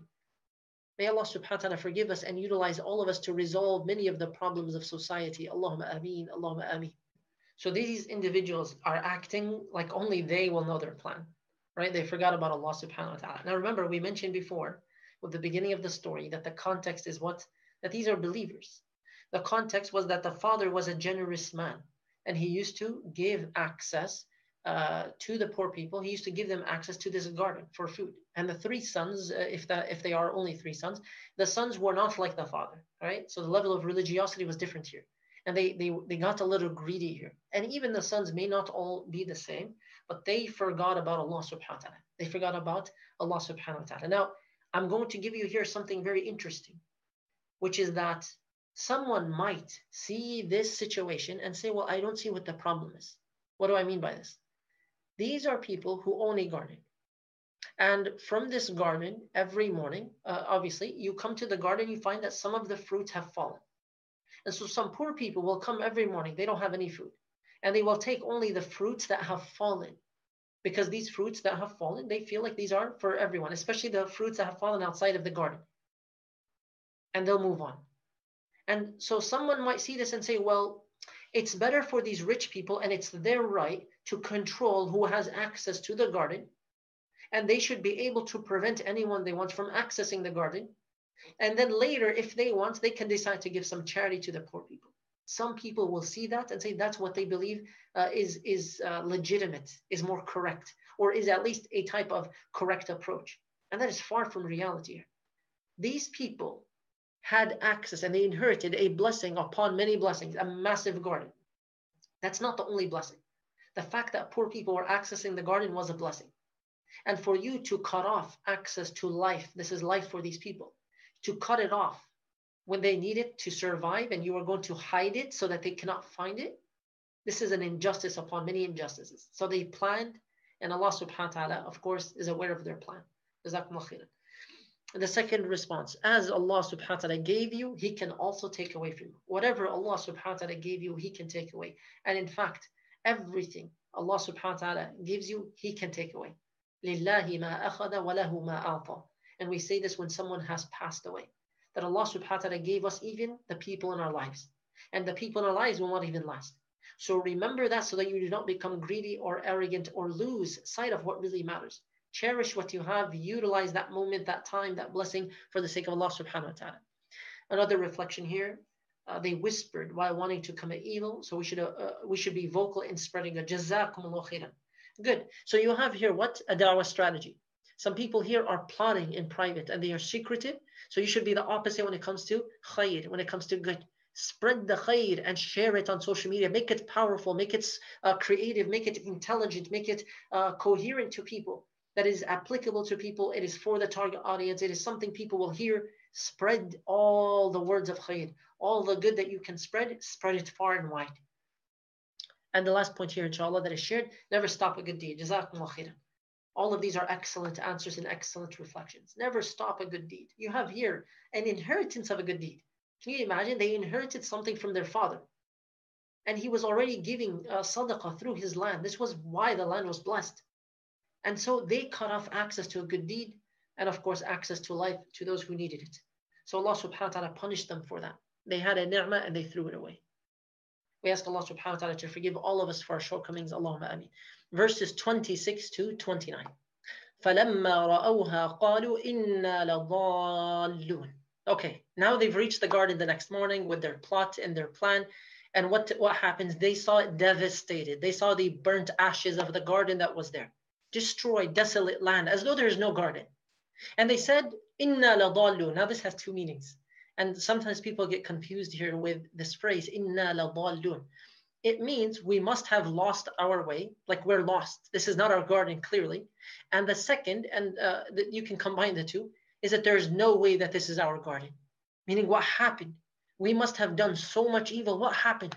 May Allah subhanahu wa ta'ala forgive us and utilize all of us to resolve many of the problems of society. Allahumma ameen, Allahumma ameen. So these individuals are acting like only they will know their plan, right? They forgot about Allah subhanahu wa ta'ala. Now remember, we mentioned before with the beginning of the story that the context is what? That these are believers. The context was that the father was a generous man and he used to give access to the poor people. He used to give them access to this garden for food. And the three sons, if they are only three sons, the sons were not like the father, right? So the level of religiosity was different here. And they got a little greedy here. And even the sons may not all be the same, but they forgot about Allah subhanahu wa ta'ala. They forgot about Allah subhanahu wa ta'ala. Now, I'm going to give you here something very interesting, which is that someone might see this situation and say, well, I don't see what the problem is. What do I mean by this? These are people who own a garden. And from this garden, every morning, obviously, you come to the garden, you find that some of the fruits have fallen. And so some poor people will come every morning, they don't have any food. And they will take only the fruits that have fallen. Because these fruits that have fallen, they feel like these are for everyone, especially the fruits that have fallen outside of the garden. And they'll move on. And so someone might see this and say, well, it's better for these rich people and it's their right to control who has access to the garden. And they should be able to prevent anyone they want from accessing the garden. And then later, if they want, they can decide to give some charity to the poor people. Some people will see that and say that's what they believe is legitimate, is more correct, or is at least a type of correct approach. And that is far from reality. These people had access and they inherited a blessing upon many blessings, a massive garden. That's not the only blessing. The fact that poor people were accessing the garden was a blessing. And for you to cut off access to life, this is life for these people, to cut it off when they need it to survive and you are going to hide it so that they cannot find it, this is an injustice upon many injustices. So they planned, and Allah subhanahu wa ta'ala, of course, is aware of their plan. Jazakumullah khairan. The second response, as Allah subhanahu wa ta'ala gave you, He can also take away from you. Whatever Allah subhanahu wa ta'ala gave you, He can take away. And in fact, everything Allah subhanahu wa ta'ala gives you, He can take away. لِلَّهِ مَا أَخَذَ وَلَهُ مَا أَعْطَى. And we say this when someone has passed away, that Allah subhanahu wa ta'ala gave us even the people in our lives. And the people in our lives will not even last. So remember that so that you do not become greedy or arrogant or lose sight of what really matters. Cherish what you have, utilize that moment, that time, that blessing for the sake of Allah subhanahu wa ta'ala. Another reflection here, they whispered while wanting to commit evil, so we should be vocal in spreading a jazakumullah khairan. Good. So you have here what? A da'wah strategy. Some people here are plotting in private and they are secretive. So you should be the opposite when it comes to khair, when it comes to good. Spread the khair and share it on social media. Make it powerful, make it creative, make it intelligent, make it coherent to people. That is applicable to people. It is for the target audience. It is something people will hear. Spread all the words of khair, all the good that you can spread it far and wide. And the last point here, inshallah, that is shared, never stop a good deed. Jazakumullah khairan. All of these are excellent answers and excellent reflections. Never stop a good deed. You have here an inheritance of a good deed. Can you imagine? They inherited something from their father. And he was already giving sadaqah through his land. This was why the land was blessed. And so they cut off access to a good deed and, of course, access to life to those who needed it. So Allah subhanahu wa ta'ala punished them for that. They had a ni'mah and they threw it away. We ask Allah subhanahu wa ta'ala to forgive all of us for our shortcomings. Allahumma ameen. Verses 26 to 29. فَلَمَّا رَأَوْهَا قَالُوا إِنَّا لَضَالُّونَ. Okay, now they've reached the garden the next morning with their plot and their plan. And what happens? They saw it devastated. They saw the burnt ashes of the garden that was there. Destroyed, desolate land, as though there is no garden. And they said, إِنَّا لَضَالُّونَ. Now this has two meanings. And sometimes people get confused here with this phrase, إِنَّا لَضَالُّونَ. It means we must have lost our way, like we're lost. This is not our garden, clearly. And the second, and you can combine the two, is that there's no way that this is our garden. Meaning, what happened? We must have done so much evil. What happened?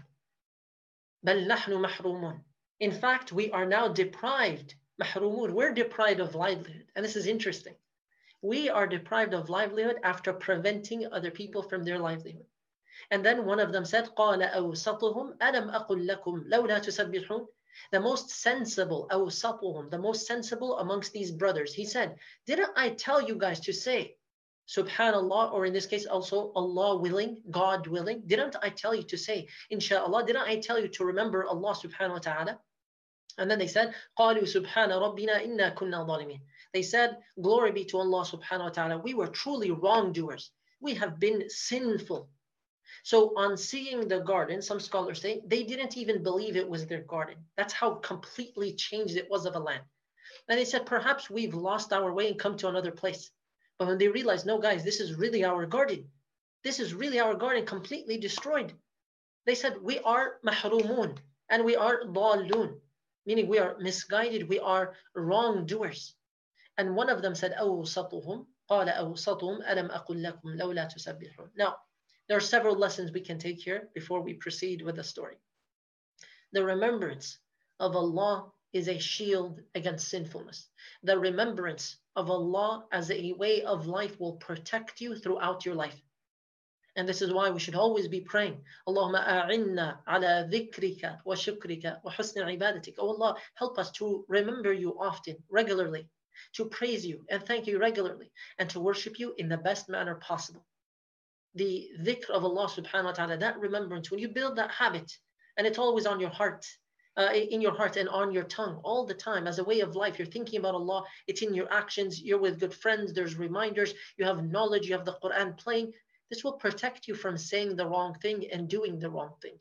بَلْ نَحْنُ مَحْرُومُونَ. In fact, we are now deprived. مَحْرُومُون. We're deprived of livelihood. And this is interesting. We are deprived of livelihood after preventing other people from their livelihood. And then one of them said, قَالَ أَوْسَطُهُمْ أَلَمْ أَقُلْ لَكُمْ لَوْلَا تُسَبِّحُونَ. The most sensible, أَوْسَطُهُمْ, the most sensible amongst these brothers, he said, didn't I tell you guys to say, Subhanallah, or in this case also, Allah willing, God willing, didn't I tell you to say, Inshallah, didn't I tell you to remember Allah subhanahu wa ta'ala? And then they said, قَالُوا سُبْحَانَ رَبِّنَا إِنَّا كُنَّا ظَالِمِينَ. They said, glory be to Allah subhanahu wa ta'ala, we were truly wrongdoers. We have been sinful. So on seeing the garden, some scholars say, they didn't even believe it was their garden. That's how completely changed it was of a land. And they said, perhaps we've lost our way and come to another place. But when they realized, no guys, this is really our garden. This is really our garden, completely destroyed. They said, we are mahrumun and we are dallun, meaning we are misguided, we are wrongdoers. And one of them said, أَوْسَطُهُمْ قَالَ أَوْسَطُهُمْ أَلَمْ أَقُلْ لَكُمْ لَوْلَا تُسَبِّحُونَ. Now, there are several lessons we can take here before we proceed with the story. The remembrance of Allah is a shield against sinfulness. The remembrance of Allah as a way of life will protect you throughout your life. And this is why we should always be praying, Allahumma a'inna ala dhikrika wa shukrika wa husni ibadatik. Oh Allah, help us to remember you often, regularly, to praise you and thank you regularly, and to worship you in the best manner possible. The dhikr of Allah subhanahu wa ta'ala, that remembrance, when you build that habit, and it's always on your heart, in your heart and on your tongue all the time as a way of life, you're thinking about Allah, it's in your actions, you're with good friends, there's reminders, you have knowledge, you have the Quran playing. This will protect you from saying the wrong thing and doing the wrong thing.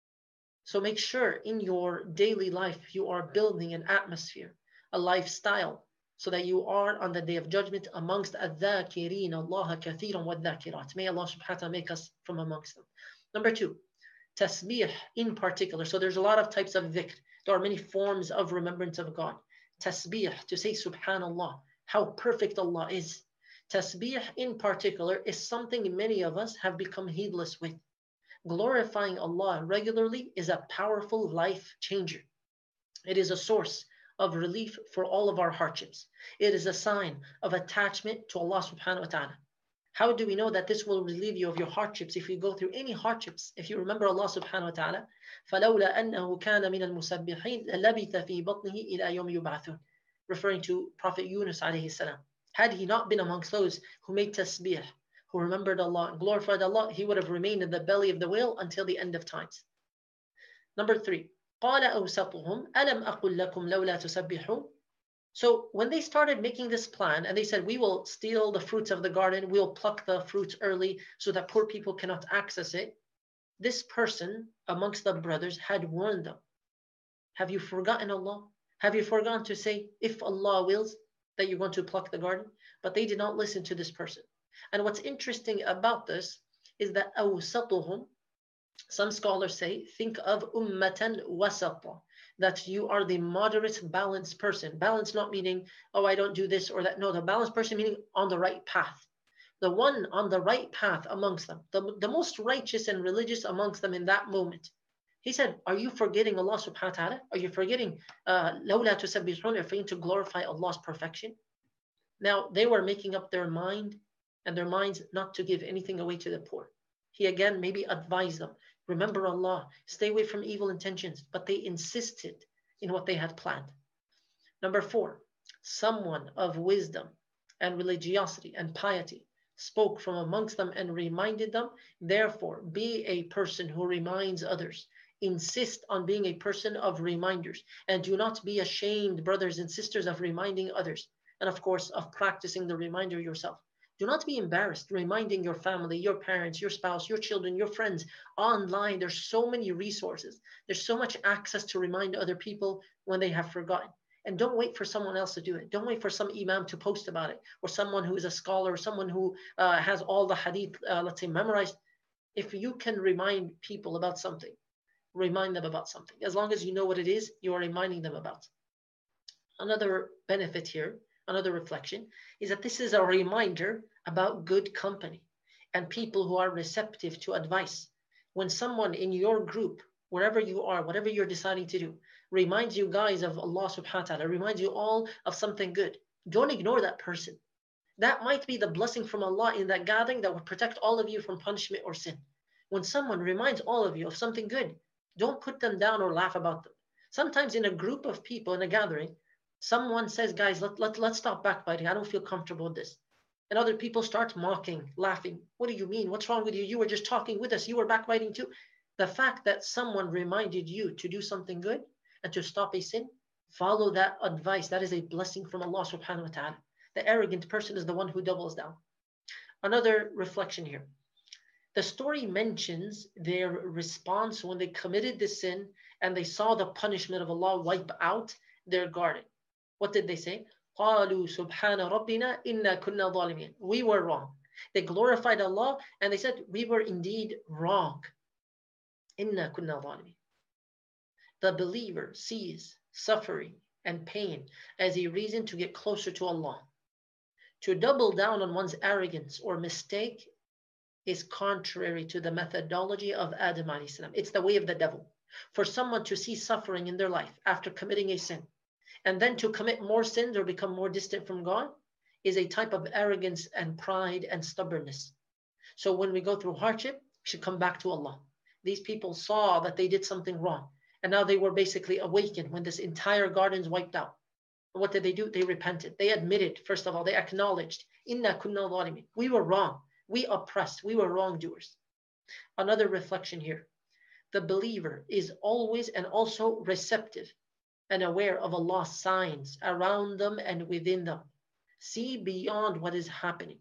So make sure in your daily life you are building an atmosphere, a lifestyle, so that you are on the day of judgment amongst الذَّاكِرِينَ اللَّهَ كَثِيرًا وَالذَّاكِرَاتِ. May Allah subhanahu wa ta'ala make us from amongst them. Number two, tasbih in particular. So there's a lot of types of dhikr. There are many forms of remembrance of God. Tasbih, to say subhanallah, how perfect Allah is. Tasbih in particular is something many of us have become heedless with. Glorifying Allah regularly is a powerful life changer. It is a source of relief for all of our hardships. It is a sign of attachment to Allah subhanahu wa ta'ala. How do we know that this will relieve you of your hardships? If you go through any hardships, if you remember Allah subhanahu wa ta'ala, فَلَوْلَا أَنَّهُ كَانَ مِنَ الْمُسَبِّحِينَ لَبِثَ فِي بَطْنِهِ إِلَى يَوْمِ يُبْعَثُونَ, referring to Prophet Yunus alayhi salam. Had he not been amongst those who made tasbih, who remembered Allah and glorified Allah, he would have remained in the belly of the whale until the end of times. Number three, قَالَ أَوْسَطُهُمْ أَلَمْ أَقُلْ لَكُمْ لَوْلَا تُسَبِّحُونَ. So when they started making this plan and they said, we will steal the fruits of the garden, we'll pluck the fruits early so that poor people cannot access it, this person amongst the brothers had warned them. Have you forgotten Allah? Have you forgotten to say, if Allah wills, that you're going to pluck the garden? But they did not listen to this person. And what's interesting about this is that أَوْسَطُهُمْ, some scholars say, think of ummatan wasata, that you are the moderate, balanced person. Balance not meaning, oh, I don't do this or that. No, the balanced person meaning on the right path. The one on the right path amongst them, the most righteous and religious amongst them in that moment. He said, are you forgetting Allah subhanahu wa ta'ala? Are you forgetting لَوْلَا تُسَبِّحُونَ, for you to glorify Allah's perfection? Now, they were making up their mind and their minds not to give anything away to the poor. He again maybe advised them, remember Allah, stay away from evil intentions, but they insisted in what they had planned. Number 4, someone of wisdom and religiosity and piety spoke from amongst them and reminded them. Therefore, be a person who reminds others. Insist on being a person of reminders, and do not be ashamed, brothers and sisters, of reminding others, and of course of practicing the reminder yourself. Do not be embarrassed reminding your family, your parents, your spouse, your children, your friends online. There's so many resources. There's so much access to remind other people when they have forgotten. And don't wait for someone else to do it. Don't wait for some imam to post about it, or someone who is a scholar, or someone who has all the hadith, let's say, memorized. If you can remind people about something, remind them about something. As long as you know what it is, you are reminding them about. Another benefit here, another reflection, is that this is a reminder about good company and people who are receptive to advice. When someone in your group, wherever you are, whatever you're deciding to do, reminds you guys of Allah subhanahu wa ta'ala, reminds you all of something good, don't ignore that person. That might be the blessing from Allah in that gathering that would protect all of you from punishment or sin. When someone reminds all of you of something good, don't put them down or laugh about them. Sometimes in a group of people in a gathering, someone says, guys, let's stop backbiting. I don't feel comfortable with this. And other people start mocking, laughing. What do you mean? What's wrong with you? You were just talking with us. You were backbiting too. The fact that someone reminded you to do something good and to stop a sin, follow that advice. That is a blessing from Allah subhanahu wa ta'ala. The arrogant person is the one who doubles down. Another reflection here. The story mentions their response when they committed the sin and they saw the punishment of Allah wipe out their garden. What did they say? قَالُوا سُبْحَانَ رَبِّنَا إِنَّا كُنَّا ظَالِمِينَ. We were wrong. They glorified Allah and they said, we were indeed wrong. إِنَّا كُنَّا ظَالِمِينَ. The believer sees suffering and pain as a reason to get closer to Allah. To double down on one's arrogance or mistake is contrary to the methodology of Adam alayhi salam. It's the way of the devil. For someone to see suffering in their life after committing a sin, and then to commit more sins or become more distant from God, is a type of arrogance and pride and stubbornness. So when we go through hardship, we should come back to Allah. These people saw that they did something wrong, and now they were basically awakened when this entire garden is wiped out. What did they do? They repented. They admitted, first of all, they acknowledged, Inna kunna zalimin. We were wrong. We oppressed. We were wrongdoers. Another reflection here. The believer is always and also receptive and aware of Allah's signs around them and within them. See beyond what is happening.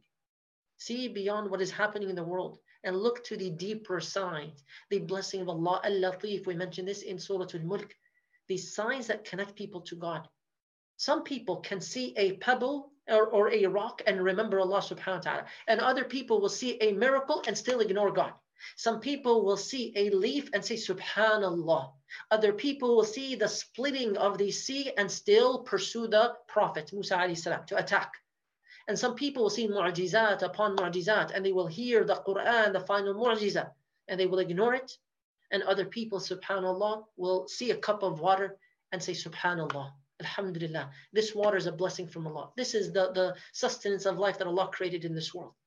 See beyond what is happening in the world and look to the deeper signs. The blessing of Allah, Al-Latif, we mentioned this in Surah Al-Mulk. The signs that connect people to God. Some people can see a pebble or a rock and remember Allah subhanahu wa ta'ala. And other people will see a miracle and still ignore God. Some people will see a leaf and say, Subhanallah. Other people will see the splitting of the sea and still pursue the Prophet Musa alayhi salam to attack. And some people will see mu'jizat upon mu'jizat and they will hear the Quran, the final mu'jizat, and they will ignore it. And other people, subhanallah, will see a cup of water and say, Subhanallah. Alhamdulillah, this water is a blessing from Allah. This is the sustenance of life that Allah created in this world.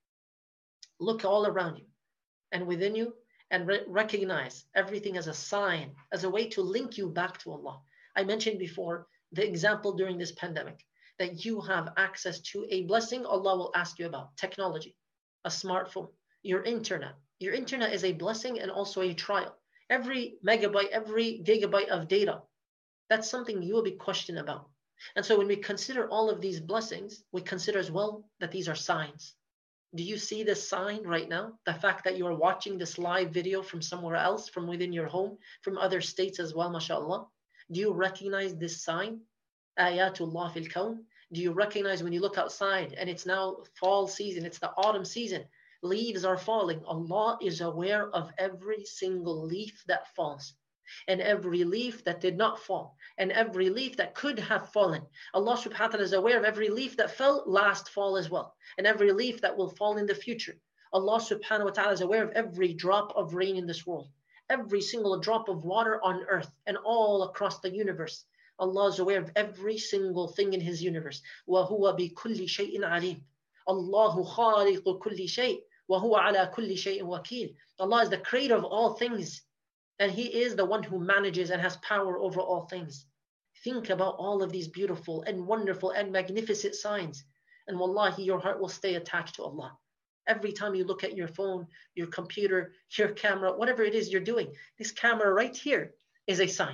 Look all around you and within you and recognize everything as a sign, as a way to link you back to Allah. I mentioned before the example during this pandemic that you have access to a blessing Allah will ask you about. Technology, a smartphone, your internet. Your internet is a blessing and also a trial. Every megabyte, every gigabyte of data, that's something you will be questioned about. And so when we consider all of these blessings, we consider as well that these are signs. Do you see this sign right now? The fact that you are watching this live video from somewhere else, from within your home, from other states as well, mashallah. Do you recognize this sign? Ayatullah fil kawn. Do you recognize when you look outside and it's now fall season, it's the autumn season, leaves are falling. Allah is aware of every single leaf that falls, and every leaf that did not fall, and every leaf that could have fallen. Allah subhanahu wa ta'ala is aware of every leaf that fell last fall as well, and every leaf that will fall in the future. Allah subhanahu wa ta'ala is aware of every drop of rain in this world, every single drop of water on earth and all across the universe. Allah is aware of every single thing in His universe. وَهُوَ بِكُلِّ شَيْءٍ عَلِيمٌ. اللَّهُ خَالِقُ كُلِّ شَيْءٍ وَهُوَ عَلَى كُلِّ شَيْءٍ وَكِيلٌ. Allah is the creator of all things, and He is the one who manages and has power over all things. Think about all of these beautiful and wonderful and magnificent signs, and wallahi, your heart will stay attached to Allah. Every time you look at your phone, your computer, your camera, whatever it is you're doing, this camera right here is a sign.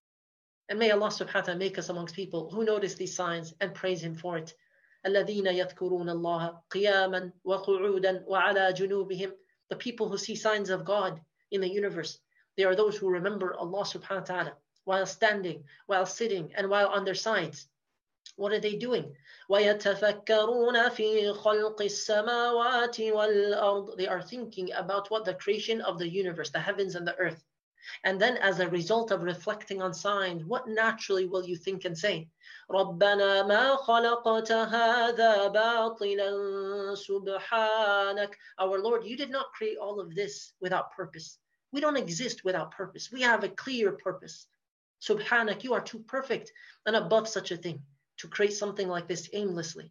And may Allah subhanahu wa ta'ala make us amongst people who notice these signs and praise Him for it. الَّذِينَ يَذْكُرُونَ اللَّهَ قِيَامًا وَقُعُودًا وَعَلَى جُنُوبِهِمْ. The people who see signs of God in the universe, they are those who remember Allah subhanahu wa ta'ala while standing, while sitting, and while on their sides. What are they doing? وَيَتَفَكَّرُونَ فِي خَلْقِ السَّمَاوَاتِ وَالْأَرْضِ. They are thinking about what the creation of the universe, the heavens and the earth. And then as a result of reflecting on signs, what naturally will you think and say? رَبَّنَا مَا خَلَقْتَ هَذَا بَاطِلًا سُبْحَانَكَ. Our Lord, you did not create all of this without purpose. We don't exist without purpose. We have a clear purpose. Subhanak, you are too perfect and above such a thing to create something like this aimlessly.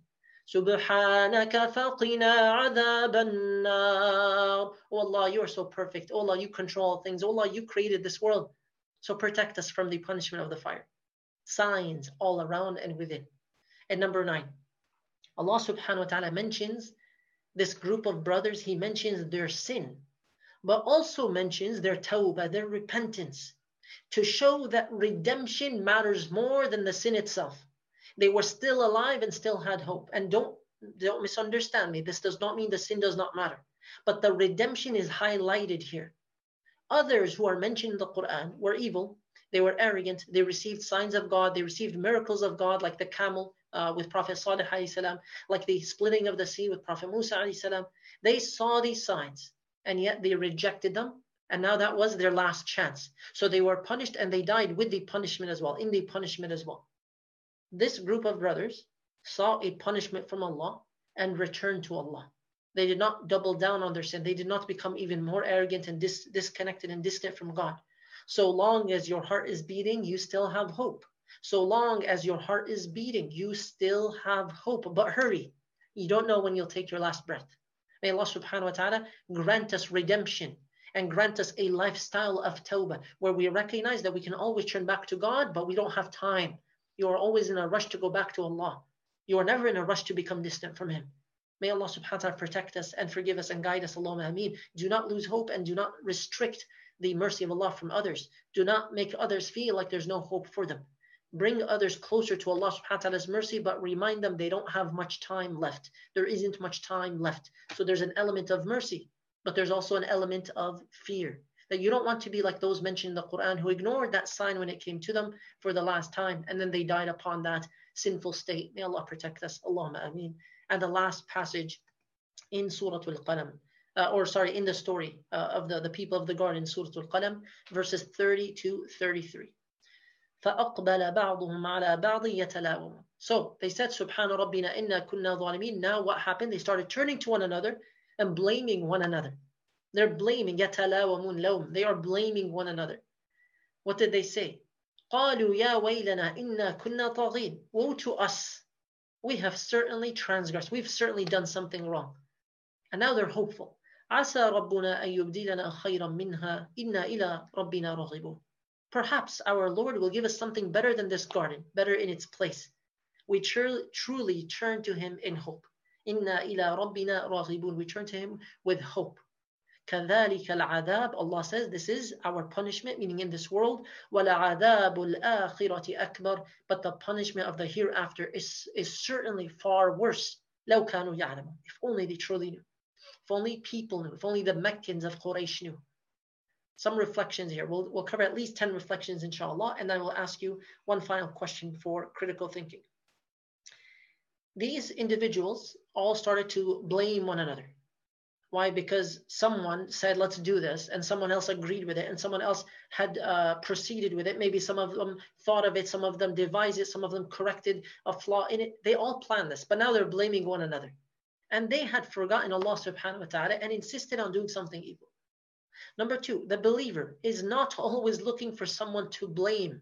Subhanaka faqina adhaban nar. Oh Allah, you are so perfect. Oh Allah, you control all things. Oh Allah, you created this world. So protect us from the punishment of the fire. Signs all around and within. And number 9, Allah subhanahu wa ta'ala mentions this group of brothers. He mentions their sin, but also mentions their tawbah, their repentance, to show that redemption matters more than the sin itself. They were still alive and still had hope. And don't misunderstand me. This does not mean the sin does not matter. But the redemption is highlighted here. Others who are mentioned in the Quran were evil. They were arrogant. They received signs of God. They received miracles of God, like the camel with Prophet Salih alayhi salam, like the splitting of the sea with Prophet Musa alayhi salam. They saw these signs, and yet they rejected them. And now that was their last chance. So they were punished, and they died with the punishment as well, in the punishment as well. This group of brothers saw a punishment from Allah and returned to Allah. They did not double down on their sin. They did not become even more arrogant and disconnected and distant from God. So long as your heart is beating, you still have hope. So long as your heart is beating, you still have hope. But hurry. You don't know when you'll take your last breath. May Allah subhanahu wa ta'ala grant us redemption and grant us a lifestyle of tawbah, where we recognize that we can always turn back to God, but we don't have time. You are always in a rush to go back to Allah. You are never in a rush to become distant from Him. May Allah subhanahu wa ta'ala protect us and forgive us and guide us. Allahumma ameen. Do not lose hope and do not restrict the mercy of Allah from others. Do not make others feel like there's no hope for them. Bring others closer to Allah subhanahu wa ta'ala's mercy, but remind them they don't have much time left. There isn't much time left. So there's an element of mercy, but there's also an element of fear. That you don't want to be like those mentioned in the Quran who ignored that sign when it came to them for the last time, and then they died upon that sinful state. May Allah protect us. Allahumma ameen. And the last passage in Surah Al-Qalam, in the story of the people of the garden, Surah Al-Qalam, verses 30 to 33. فَأَقْبَلَ بَعْضُهُمْ عَلَى بَعْضٍ يَتَلَاوَمُونَ. So they said, Subhana Rabbina inna kunna zalimin. Now what happened? They started turning to one another and blaming one another. They're blaming, يَتَلَاوَمُونَ لَوْمٍ. They are blaming one another. What did they say? قَالُوا يَا وَيْلَنَا إِنَّا كُنَّا طَاغِينَ. Woe to us. We have certainly transgressed. We've certainly done something wrong. And now they're hopeful. عَسَى رَبُّنَا أَن يُبْدِلَنَا خَيْرًا مِنْهَا إِنَّا إِلَىٰ رَبِّنَا رَغِبُونَ. Perhaps our Lord will give us something better than this garden, better in its place. We truly turn to Him in hope. إِنَّا إِلَىٰ رَبِّنَا رَغِبُونَ. We turn to Him with hope. كَذَلِكَ الْعَذَابُ. Allah says this is our punishment, meaning in this world. وَلَعَذَابُ الْآخِرَةِ أَكْبَرُ. But the punishment of the hereafter is certainly far worse. لَوْ كَانُوا يَعْلَمُونَ. If only they truly knew. If only people knew. If only the Meccans of Quraysh knew. Some reflections here. We'll cover at least 10 reflections, inshallah, and then we'll ask you one final question for critical thinking. These individuals all started to blame one another. Why? Because someone said, let's do this, and someone else agreed with it, and someone else had proceeded with it. Maybe some of them thought of it, some of them devised it, some of them corrected a flaw in it. They all planned this, but now they're blaming one another. And they had forgotten Allah subhanahu wa ta'ala and insisted on doing something evil. Number two, the believer is not always looking for someone to blame,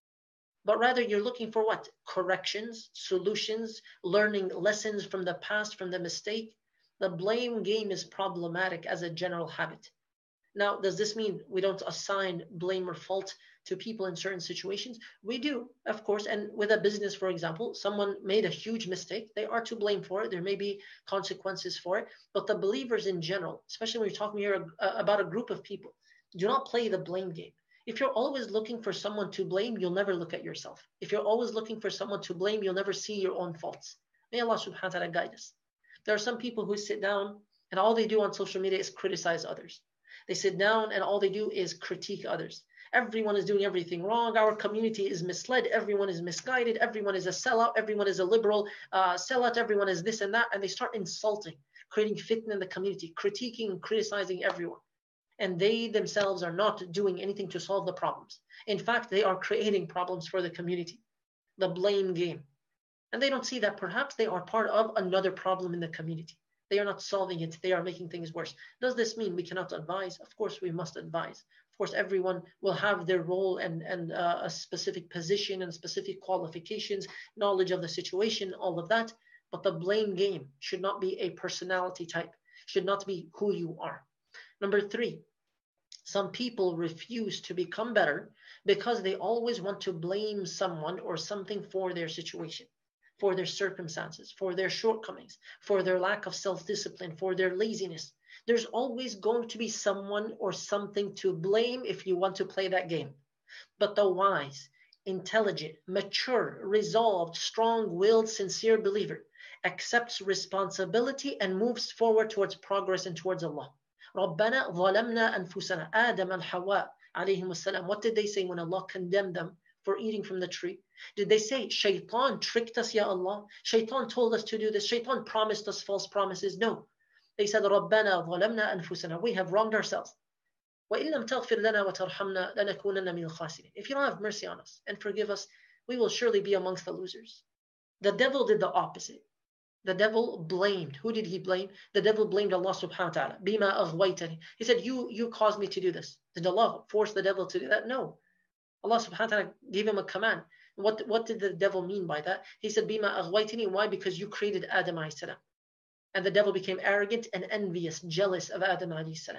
but rather you're looking for what? Corrections, solutions, learning lessons from the past, from the mistake. The blame game is problematic as a general habit. Now, does this mean we don't assign blame or fault to people in certain situations? We do, of course. And with a business, for example, someone made a huge mistake. They are to blame for it. There may be consequences for it. But the believers in general, especially when you're talking here about a group of people, do not play the blame game. If you're always looking for someone to blame, you'll never look at yourself. If you're always looking for someone to blame, you'll never see your own faults. May Allah subhanahu wa ta'ala guide us. There are some people who sit down and all they do on social media is criticize others. They sit down and all they do is critique others. Everyone is doing everything wrong. Our community is misled. Everyone is misguided. Everyone is a sellout. Everyone is a liberal sellout. Everyone is this and that. And they start insulting, creating fitna in the community, critiquing and criticizing everyone. And they themselves are not doing anything to solve the problems. In fact, they are creating problems for the community. The blame game. And they don't see that perhaps they are part of another problem in the community. They are not solving it. They are making things worse. Does this mean we cannot advise? Of course, we must advise. Of course, everyone will have their role and a specific position and specific qualifications, knowledge of the situation, all of that. But the blame game should not be a personality type, should not be who you are. Number three, some people refuse to become better because they always want to blame someone or something for their situation, for their circumstances, for their shortcomings, for their lack of self-discipline, for their laziness. There's always going to be someone or something to blame if you want to play that game. But the wise, intelligent, mature, resolved, strong-willed, sincere believer accepts responsibility and moves forward towards progress and towards Allah. رَبَّنَا ظَلَمْنَا أَنفُسَنَا Adam and Hawa alayhim assalam. What did they say when Allah condemned them for eating from the tree? Did they say, Shaitan tricked us, Ya Allah? Shaitan told us to do this. Shaitan promised us false promises. No. They said, رَبَّنَا ظَلَمْنَا أَنفُسَنَا. We have wronged ourselves. وَإِن لَمْ تَغْفِرْ لَنَا وَتَرْحَمْنَا لَنَكُونَنَّ مِنَ الْخَاسِرِينَ. If you don't have mercy on us and forgive us, we will surely be amongst the losers. The devil did the opposite. The devil blamed. Who did he blame? The devil blamed Allah subhanahu wa ta'ala. Bima aghwaytani. He said, you caused me to do this. Did Allah force the devil to do that? No. Allah subhanahu wa ta'ala gave him a command. What did the devil mean by that? He said, Bima aghwaytani. Why? Because you created Adam alayhi salam. And the devil became arrogant and envious, jealous of Adam alayhi salam.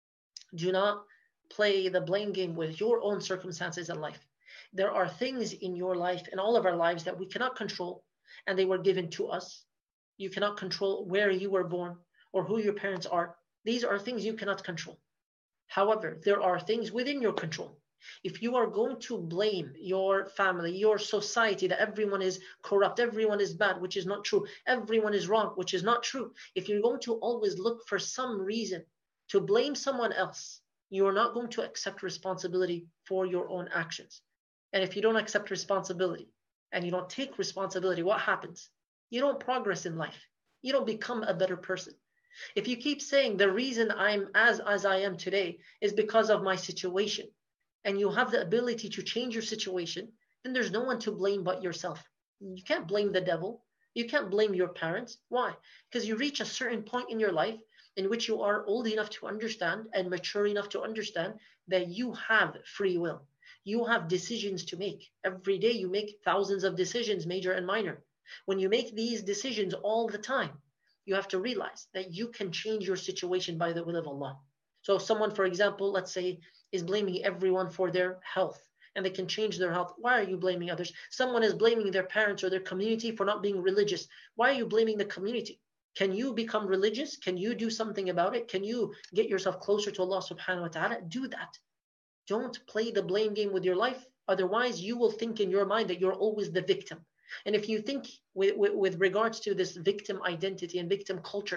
Do not play the blame game with your own circumstances in life. There are things in your life, in all of our lives, that we cannot control, and they were given to us. You cannot control where you were born or who your parents are. These are things you cannot control. However, there are things within your control. If you are going to blame your family, your society, that everyone is corrupt, everyone is bad, which is not true, everyone is wrong, which is not true, if you're going to always look for some reason to blame someone else, you are not going to accept responsibility for your own actions. And if you don't accept responsibility and you don't take responsibility, what happens? You don't progress in life. You don't become a better person. If you keep saying the reason I'm as I am today is because of my situation, and you have the ability to change your situation, then there's no one to blame but yourself. You can't blame the devil. You can't blame your parents. Why? Because you reach a certain point in your life in which you are old enough to understand and mature enough to understand that you have free will. You have decisions to make. Every day you make thousands of decisions, major and minor. When you make these decisions all the time, you have to realize that you can change your situation by the will of Allah. So if someone, for example, let's say, is blaming everyone for their health, and they can change their health, why are you blaming others? Someone is blaming their parents or their community for not being religious. Why are you blaming the community? Can you become religious? Can you do something about it? Can you get yourself closer to Allah subhanahu wa ta'ala? Do that. Don't play the blame game with your life. Otherwise, you will think in your mind that you're always the victim. And if you think with regards to this victim identity and victim culture,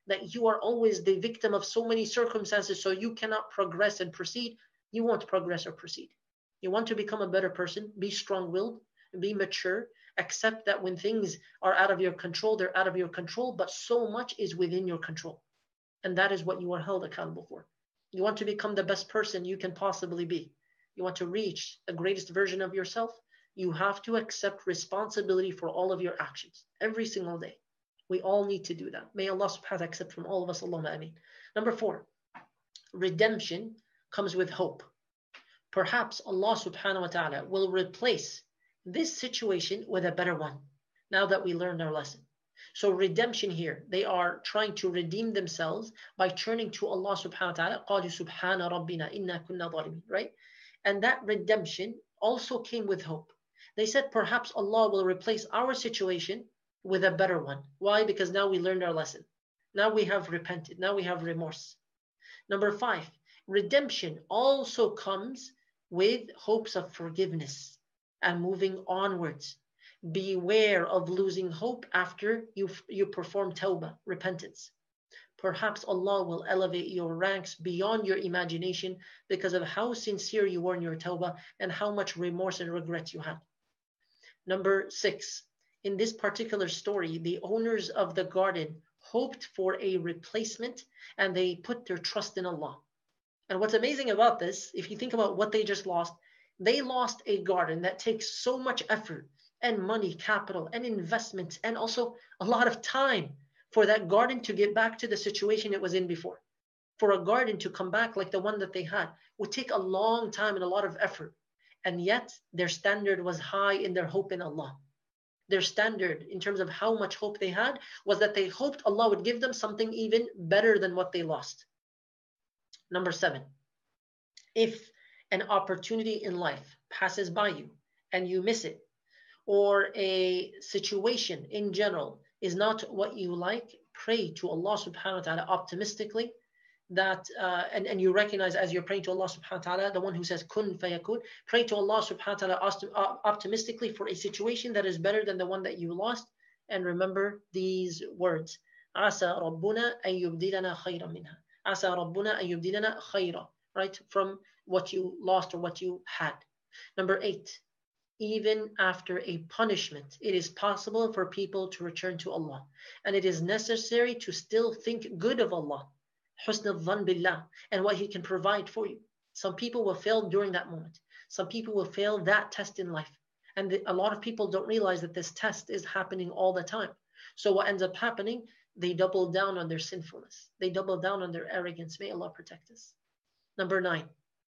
that you are always the victim of so many circumstances, so you cannot progress and proceed, you won't progress or proceed. You want to become a better person, be strong-willed, be mature, accept that when things are out of your control, they're out of your control, but so much is within your control. And that is what you are held accountable for. You want to become the best person you can possibly be. You want to reach the greatest version of yourself. You have to accept responsibility for all of your actions every single day. We all need to do that. May Allah subhanahu wa ta'ala accept from all of us. Allahumma ameen. Number 4, redemption comes with hope. Perhaps Allah subhanahu wa ta'ala will replace this situation with a better one now that we learned our lesson. So redemption here, they are trying to redeem themselves by turning to Allah subhanahu wa ta'ala. قَالُوا سُبْحَانَ رَبِّنَا إِنَّا كُنَّا ظَالِمِينَ, right? And that redemption also came with hope. They said perhaps Allah will replace our situation with a better one. Why? Because now we learned our lesson. Now we have repented. Now we have remorse. Number 5, redemption also comes with hopes of forgiveness and moving onwards. Beware of losing hope after you perform tawbah, repentance. Perhaps Allah will elevate your ranks beyond your imagination because of how sincere you were in your tawbah and how much remorse and regret you had. Number 6, in this particular story, the owners of the garden hoped for a replacement and they put their trust in Allah. And what's amazing about this, if you think about what they just lost, they lost a garden that takes so much effort and money, capital, and investment, and also a lot of time for that garden to get back to the situation it was in before. For a garden to come back like the one that they had would take a long time and a lot of effort. And yet their standard was high in their hope in Allah. Their standard in terms of how much hope they had was that they hoped Allah would give them something even better than what they lost. Number 7, if an opportunity in life passes by you and you miss it, or a situation in general is not what you like, pray to Allah subhanahu wa ta'ala optimistically that, and you recognize as you're praying to Allah subhanahu wa ta'ala, the one who says kun fayakun, pray to Allah subhanahu wa ta'ala optimistically for a situation that is better than the one that you lost. And remember these words, Asa Rabbuna an yubdilana khayran minha. Asa Rabbuna an yubdilana khayra, right? From what you lost or what you had. Number 8, even after a punishment, it is possible for people to return to Allah. And it is necessary to still think good of Allah, husn al-dhan billah, and what He can provide for you. Some people will fail during that moment. Some people will fail that test in life. And a lot of people don't realize that this test is happening all the time. So what ends up happening, they double down on their sinfulness. They double down on their arrogance. May Allah protect us. Number 9,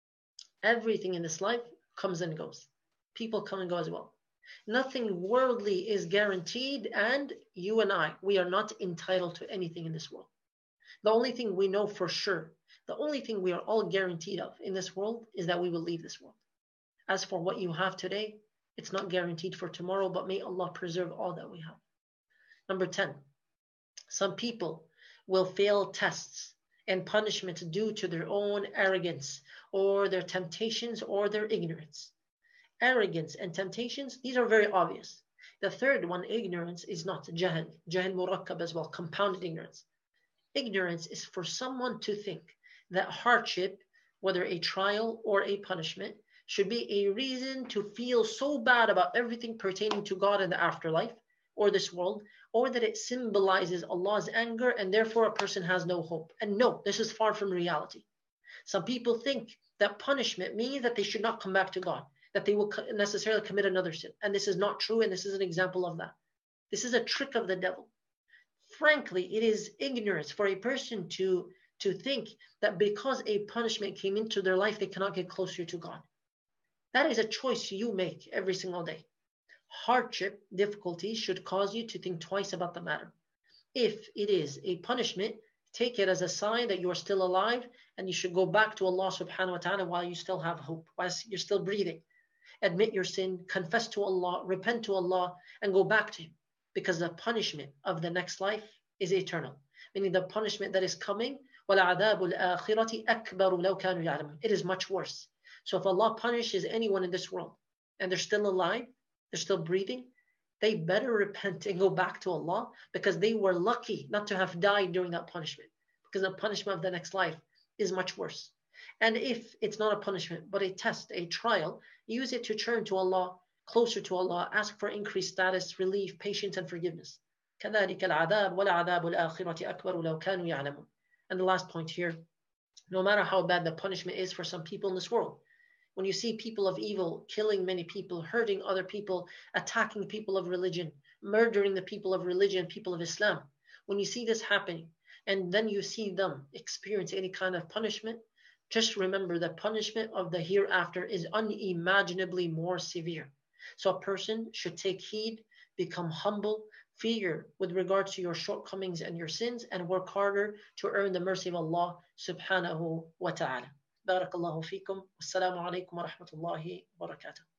everything in this life comes and goes. People come and go as well. Nothing worldly is guaranteed, and you and I, we are not entitled to anything in this world. The only thing we know for sure, the only thing we are all guaranteed of in this world is that we will leave this world. As for what you have today, it's not guaranteed for tomorrow, but may Allah preserve all that we have. Number 10, some people will fail tests and punishments due to their own arrogance or their temptations or their ignorance. Arrogance and temptations, these are very obvious. The third one, ignorance, is not jahl. Jahl murakkab as well, compounded ignorance. Ignorance is for someone to think that hardship, whether a trial or a punishment, should be a reason to feel so bad about everything pertaining to God and the afterlife or this world, or that it symbolizes Allah's anger and therefore a person has no hope. And no, this is far from reality. Some people think that punishment means that they should not come back to God, that they will necessarily commit another sin. And this is not true, and this is an example of that. This is a trick of the devil. Frankly, it is ignorance for a person to think that because a punishment came into their life, they cannot get closer to God. That is a choice you make every single day. Hardship, difficulty should cause you to think twice about the matter. If it is a punishment, take it as a sign that you are still alive and you should go back to Allah subhanahu wa ta'ala while you still have hope, while you're still breathing. Admit your sin, confess to Allah, repent to Allah, and go back to Him. Because the punishment of the next life is eternal. Meaning the punishment that is coming, وَلَعَذَابُ الْآخِرَةِ أَكْبَرُ لَوْ كَانُوا يَعْلَمُونَ. It is much worse. So if Allah punishes anyone in this world and they're still alive, they're still breathing, they better repent and go back to Allah, because they were lucky not to have died during that punishment, because the punishment of the next life is much worse. And if it's not a punishment, but a test, a trial, use it to turn to Allah, closer to Allah, ask for increased status, relief, patience, and forgiveness. كذلك العذاب ولعذاب الآخرة أكبر لو كانوا يعلمون. And the last point here, no matter how bad the punishment is for some people in this world, when you see people of evil killing many people, hurting other people, attacking people of religion, murdering the people of religion, people of Islam, when you see this happening, and then you see them experience any kind of punishment, just remember the punishment of the hereafter is unimaginably more severe. So a person should take heed, become humble, fear with regards to your shortcomings and your sins, and work harder to earn the mercy of Allah subhanahu wa ta'ala. بارك الله فيكم والسلام عليكم ورحمة الله وبركاته.